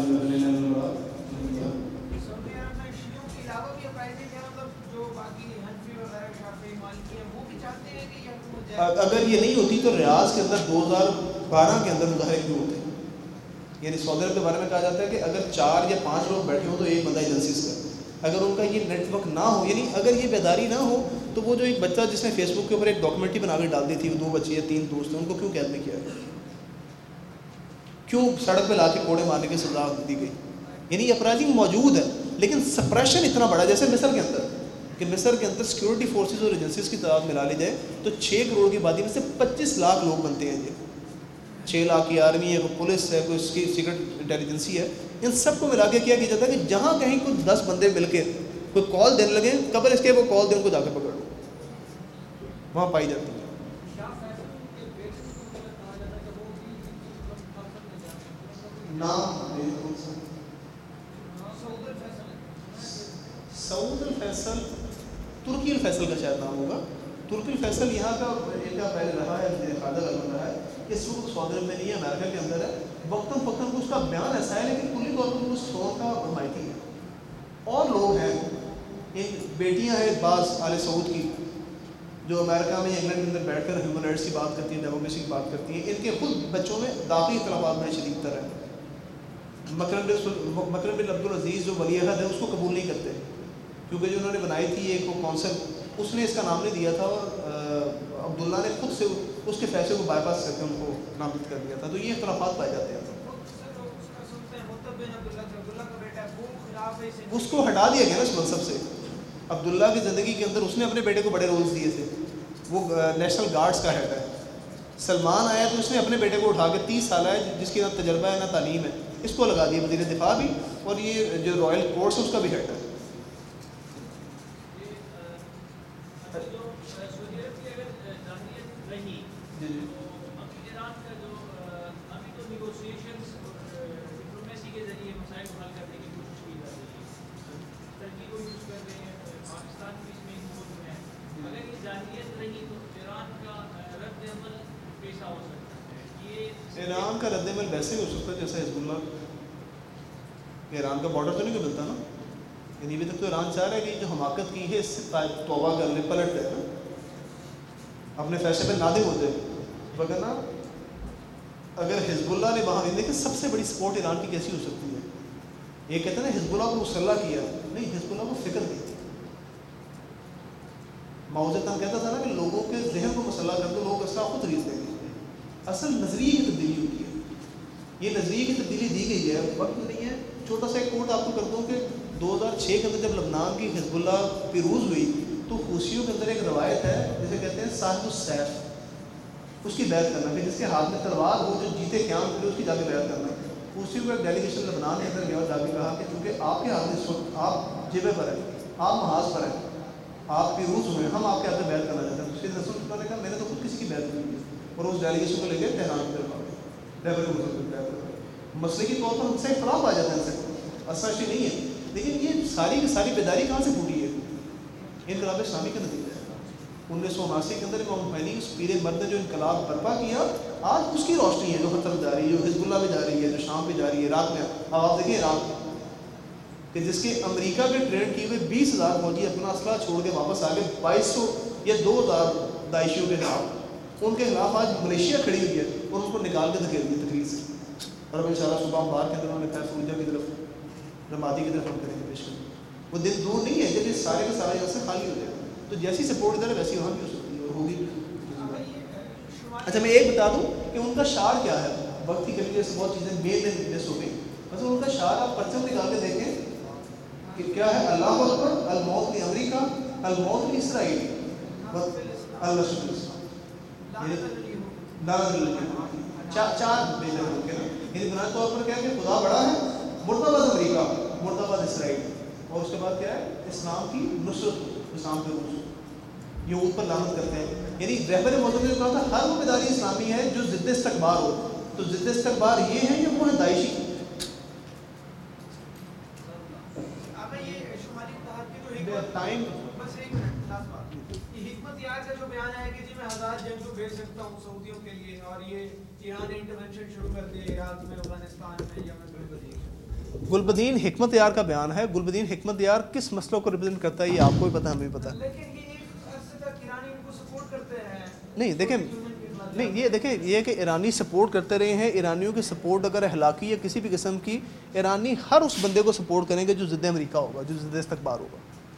B: اگر یہ نہیں ہوتی تو ریاض کے اندر 2012 کے اندر مظاہرے کیوں ہوتے ہیں؟ یعنی سعودی عرب کے بارے میں کہا جاتا ہے کہ اگر 4 یا 5 لوگ بیٹھے ہوں تو ایک بندہ ایجنسیز کا, اگر ان کا یہ نیٹ ورک نہ ہو, یعنی اگر یہ بیداری نہ ہو, تو وہ جو ایک بچہ جس نے فیس بک کے اوپر ایک ڈاکومنٹری بنا کے ڈال دی تھی, 2 بچے یا 3 دوست ہیں, ان کو کیوں قید میں کیا گیا, کیوں سڑک پہ لا کے کوڑے مارنے کی سزا دی گئی؟ یعنی اپرائزنگ موجود ہے لیکن سپریشن اتنا بڑا, جیسے مصر کے اندر کہ مصر کے اندر سیکورٹی فورسز اور ایجنسیز کی تعداد ملا لی جائے تو 6 کروڑ کی آبادی میں سے 25 لاکھ لوگ بنتے ہیں. یہ 6 لاکھ کی آرمی ہے, کوئی پولیس ہے, کوئی اس کی سیکرٹ انٹیلیجنسی ہے, ان سب کو ملا کے کیا جاتا ہے کہ جہاں کہیں کچھ 10 بندے مل کے کوئی کال دینے لگے, قبل اس کے وہ کال دیں ان کو جا کے پکڑ لو, وہاں پائی جاتی ہے. سعود الفیصل, ترکی الفیصل کا شاید نام ہوگا. ترکی الفیصل یہاں کا ان کا پہلے رہا ہے, قادر علم رہا ہے, اس وقت سعودی عرب میں نہیں ہے, امریکہ کے اندر ہے. وقتاً فوقتاً کو اس کا بیان ایسا ہے لیکن کلی طور پر اس طور کا حمایتی ہے. اور لوگ ہیں, ایک بیٹیاں ہیں بعض آل سعود کی جو امریکہ میں انگلینڈ کے اندر بیٹھ کر ہیومن رائٹس کی بات کرتی ہیں, ڈیموکریسی کی بات کرتی ہیں. ان کے خود بچوں میں داخلی اختلافات بڑے شدید تر ہیں. مکرم بن عبدالعزیز جو ولی عہد ہے اس کو قبول نہیں کرتے کیونکہ جو انہوں نے بنائی تھی ایک وہ کونسل, اس نے اس کا نام نہیں دیا تھا, اور عبداللہ نے خود سے اس کے فیصلے کو بائی پاس کر کے ان کو نامزد کر دیا تھا. تو یہ اختلافات پائے جاتے ہیں. اس کو ہٹا دیا گیا نا اس منصب سے. عبداللہ کی زندگی کے اندر اس نے اپنے بیٹے کو بڑے رولز دیے تھے, وہ نیشنل گارڈز کا ہیڈ ہے. سلمان آیا تو اس نے اپنے بیٹے کو اٹھا کے 30 سال ہے, جس کی نہ تجربہ ہے نہ تعلیم ہے, اس کو لگا دیا وزیر دفاع بھی اور یہ جو رائل کورٹس ہے اس کا بھی ہیڈ ہے. ایران کا رد عمل ویسے ہی ہو سکتا ہے جیسا حزب اللہ. ایران کا بارڈر تو نہیں ملتا نا, یعنی ابھی تک تو ایران چاہ رہا ہے کہ جو حماقت کی ہے اس سے توبہ کر لے, پلٹ جائے, اپنے فیصلے پہ نادم ہو جائے. وگرنہ اگر حزب اللہ نے وہاں دیکھیں سب سے بڑی سپورٹ ایران کی کیسی ہو سکتی ہے. یہ کہتے ہیں نا حزب اللہ کو مسلح کیا, نہیں حزب اللہ کو فکر دی. ماؤ زیدان کہتا تھا نا کہ لوگوں کے ذہن کو مسلح کر دو, لوگ اسلحہ خود خرید دیں گے. اصل نظریے کی تبدیلی ہوتی ہے, یہ نظریے کی تبدیلی دی گئی ہے, وقت نہیں ہے. چھوٹا سا ایک کوٹ آپ کو کر دوں کہ 2006 کے اندر جب لبنان کی حزب اللہ پیروز ہوئی تو حوثیوں کے اندر ایک روایت ہے جسے کہتے ہیں صاحب السیف, اس کی بیعت کرنا, کہ جس کے ہاتھ میں تلوار ہو, جو جیتے قیام کرے, اس کی جا کے بیعت کرنا. حوثیوں کا ایک ڈیلیگیشن لبنان کے اندر گیا اور جا کے کہا کہ چونکہ آپ کے ہاتھ میں اس وقت آپ جبے پر ہیں, آپ محاذ پر ہیں, آپ پیروز ہوئے, ہم آپ کے ہاتھ میں بیعت کرنا چاہتے ہیں. اس کے رسول اللہ نے کہا میں نے تو خود کسی کی بیعت نہیں کی, اور اس ڈیلیگیشن کو لے کے تہران کی طرف آ گئے. مسئلے کے طور پر ہم سے اختلاف آ جاتا ہے, ان سے ایسا شی نہیں ہے. لیکن یہ ساری کی ساری بیداری کہاں سے پھوٹی ہے؟ انقلاب اسلامی کا نتیجہ ہے. 1979 کے اندر امام خمینی اس پیر مرد نے جو انقلاب برپا کیا, آج اس کی روشنی ہے جو ہر طرف جا رہی ہے, جو حزب اللہ میں جا رہی ہے, جو شام پہ جا رہی ہے, عراق میں. اب آپ دیکھیں عراق کہ جس کے امریکہ کے ٹرین کیے ہوئے 20,000 فوجی اپنا اسلحہ چھوڑ کے واپس آ گئے, 2200 یا 2,000 داعشیوں کے خلاف. ان کے خلاف آج ملیشیا کھڑی ہوئی ہے اور ان کو نکال کے دھکیل دی تقریر سے. اور اب انشاءاللہ صبح ہم باہر کے اندر انہوں نے خیر فروجہ کی طرف, رمادی کی طرف ہم کریں گے پیش کریں. وہ دن دور نہیں ہے جب یہ سارے کا سارا یہاں سے خالی ہو جائے گا. تو جیسی سپورٹ ادھر ہے ویسی وہاں بھی ہو سکتی ہے اور ہوگی. اچھا میں ایک بتا دوں کہ ان کا شعار کیا ہے. وقت کی کمی سے بہت چیزیں مین مس ہو گئی. مثلا ان کا شعار آپ پرچم نکال کے دیکھیں کہ کیا ہے, اللہ اکبر, الموت لامریکہ, الموت لاسرائیل, اللہ شکر چار بے جگہ کے نا. یعنی بنیادی طور پر کیا ہے کہ خدا بڑا ہے, مرتبہ امریکہ, مرتبہ اسرائیل, اور اس کے بعد کیا ہے اسلام کی نصرت, اسلام کے روز یہ ان پر لعنت کرتے ہیں. یعنی رہبر موجود نے کہا تھا ہر وہ بیداری اسلامی ہے جو ضد استکبار ہو. تو ضد استکبار یہ ہے یا وہ ہے داعشی. ٹائم
C: حکمت یار کا جو بیان ہے کہ جی میں 1000 جنگجو بھیج سکتا ہوں سعودیوں کے لیے, اور یہ ایران نے انٹرونشن شروع کر دیا عراق میں, افغانستان میں, یمن میں.
B: گلبدین حکمت یار کا بیان ہے. گلبدین حکمت یار کس مسئلوں کو ریپرزینٹ کرتا ہے یہ آپ کو بھی پتہ ہے, ہمیں بھی پتہ ہے.
C: لیکن یہ ایک عرصے تک ایرانی ان کو سپورٹ کرتے ہیں.
B: نہیں دیکھیں, نہیں یہ دیکھیں, یہ کہ ایرانی سپورٹ کرتے رہے ہیں. ایرانیوں کی سپورٹ اگر اخلاقی یا کسی بھی قسم کی, ایرانی ہر اس بندے کو سپورٹ کریں گے جو ضد امریکہ ہوگا, جو ضد استکبار ہوگا.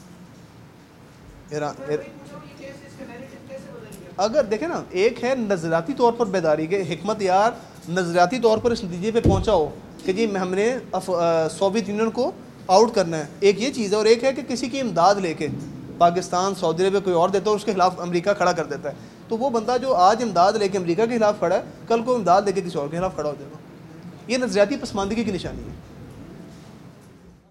B: اگر دیکھیں نا, ایک ہے نظریاتی طور پر بیداری کے, حکمت یار نظریاتی طور پر اس نتیجے پہ پہنچا ہو کہ جی ہم نے سوویت یونین کو آؤٹ کرنا ہے, ایک یہ چیز ہے. اور ایک ہے کہ کسی کی امداد لے کے پاکستان, سعودی عربیہ کوئی اور دیتا ہے اور اس کے خلاف امریکہ کھڑا کر دیتا ہے. تو وہ بندہ جو آج امداد لے کے امریکہ کے خلاف کھڑا ہے, کل کو امداد لے کے کسی اور کے خلاف کھڑا ہو جائے گا. یہ نظریاتی پسماندگی کی نشانی ہے.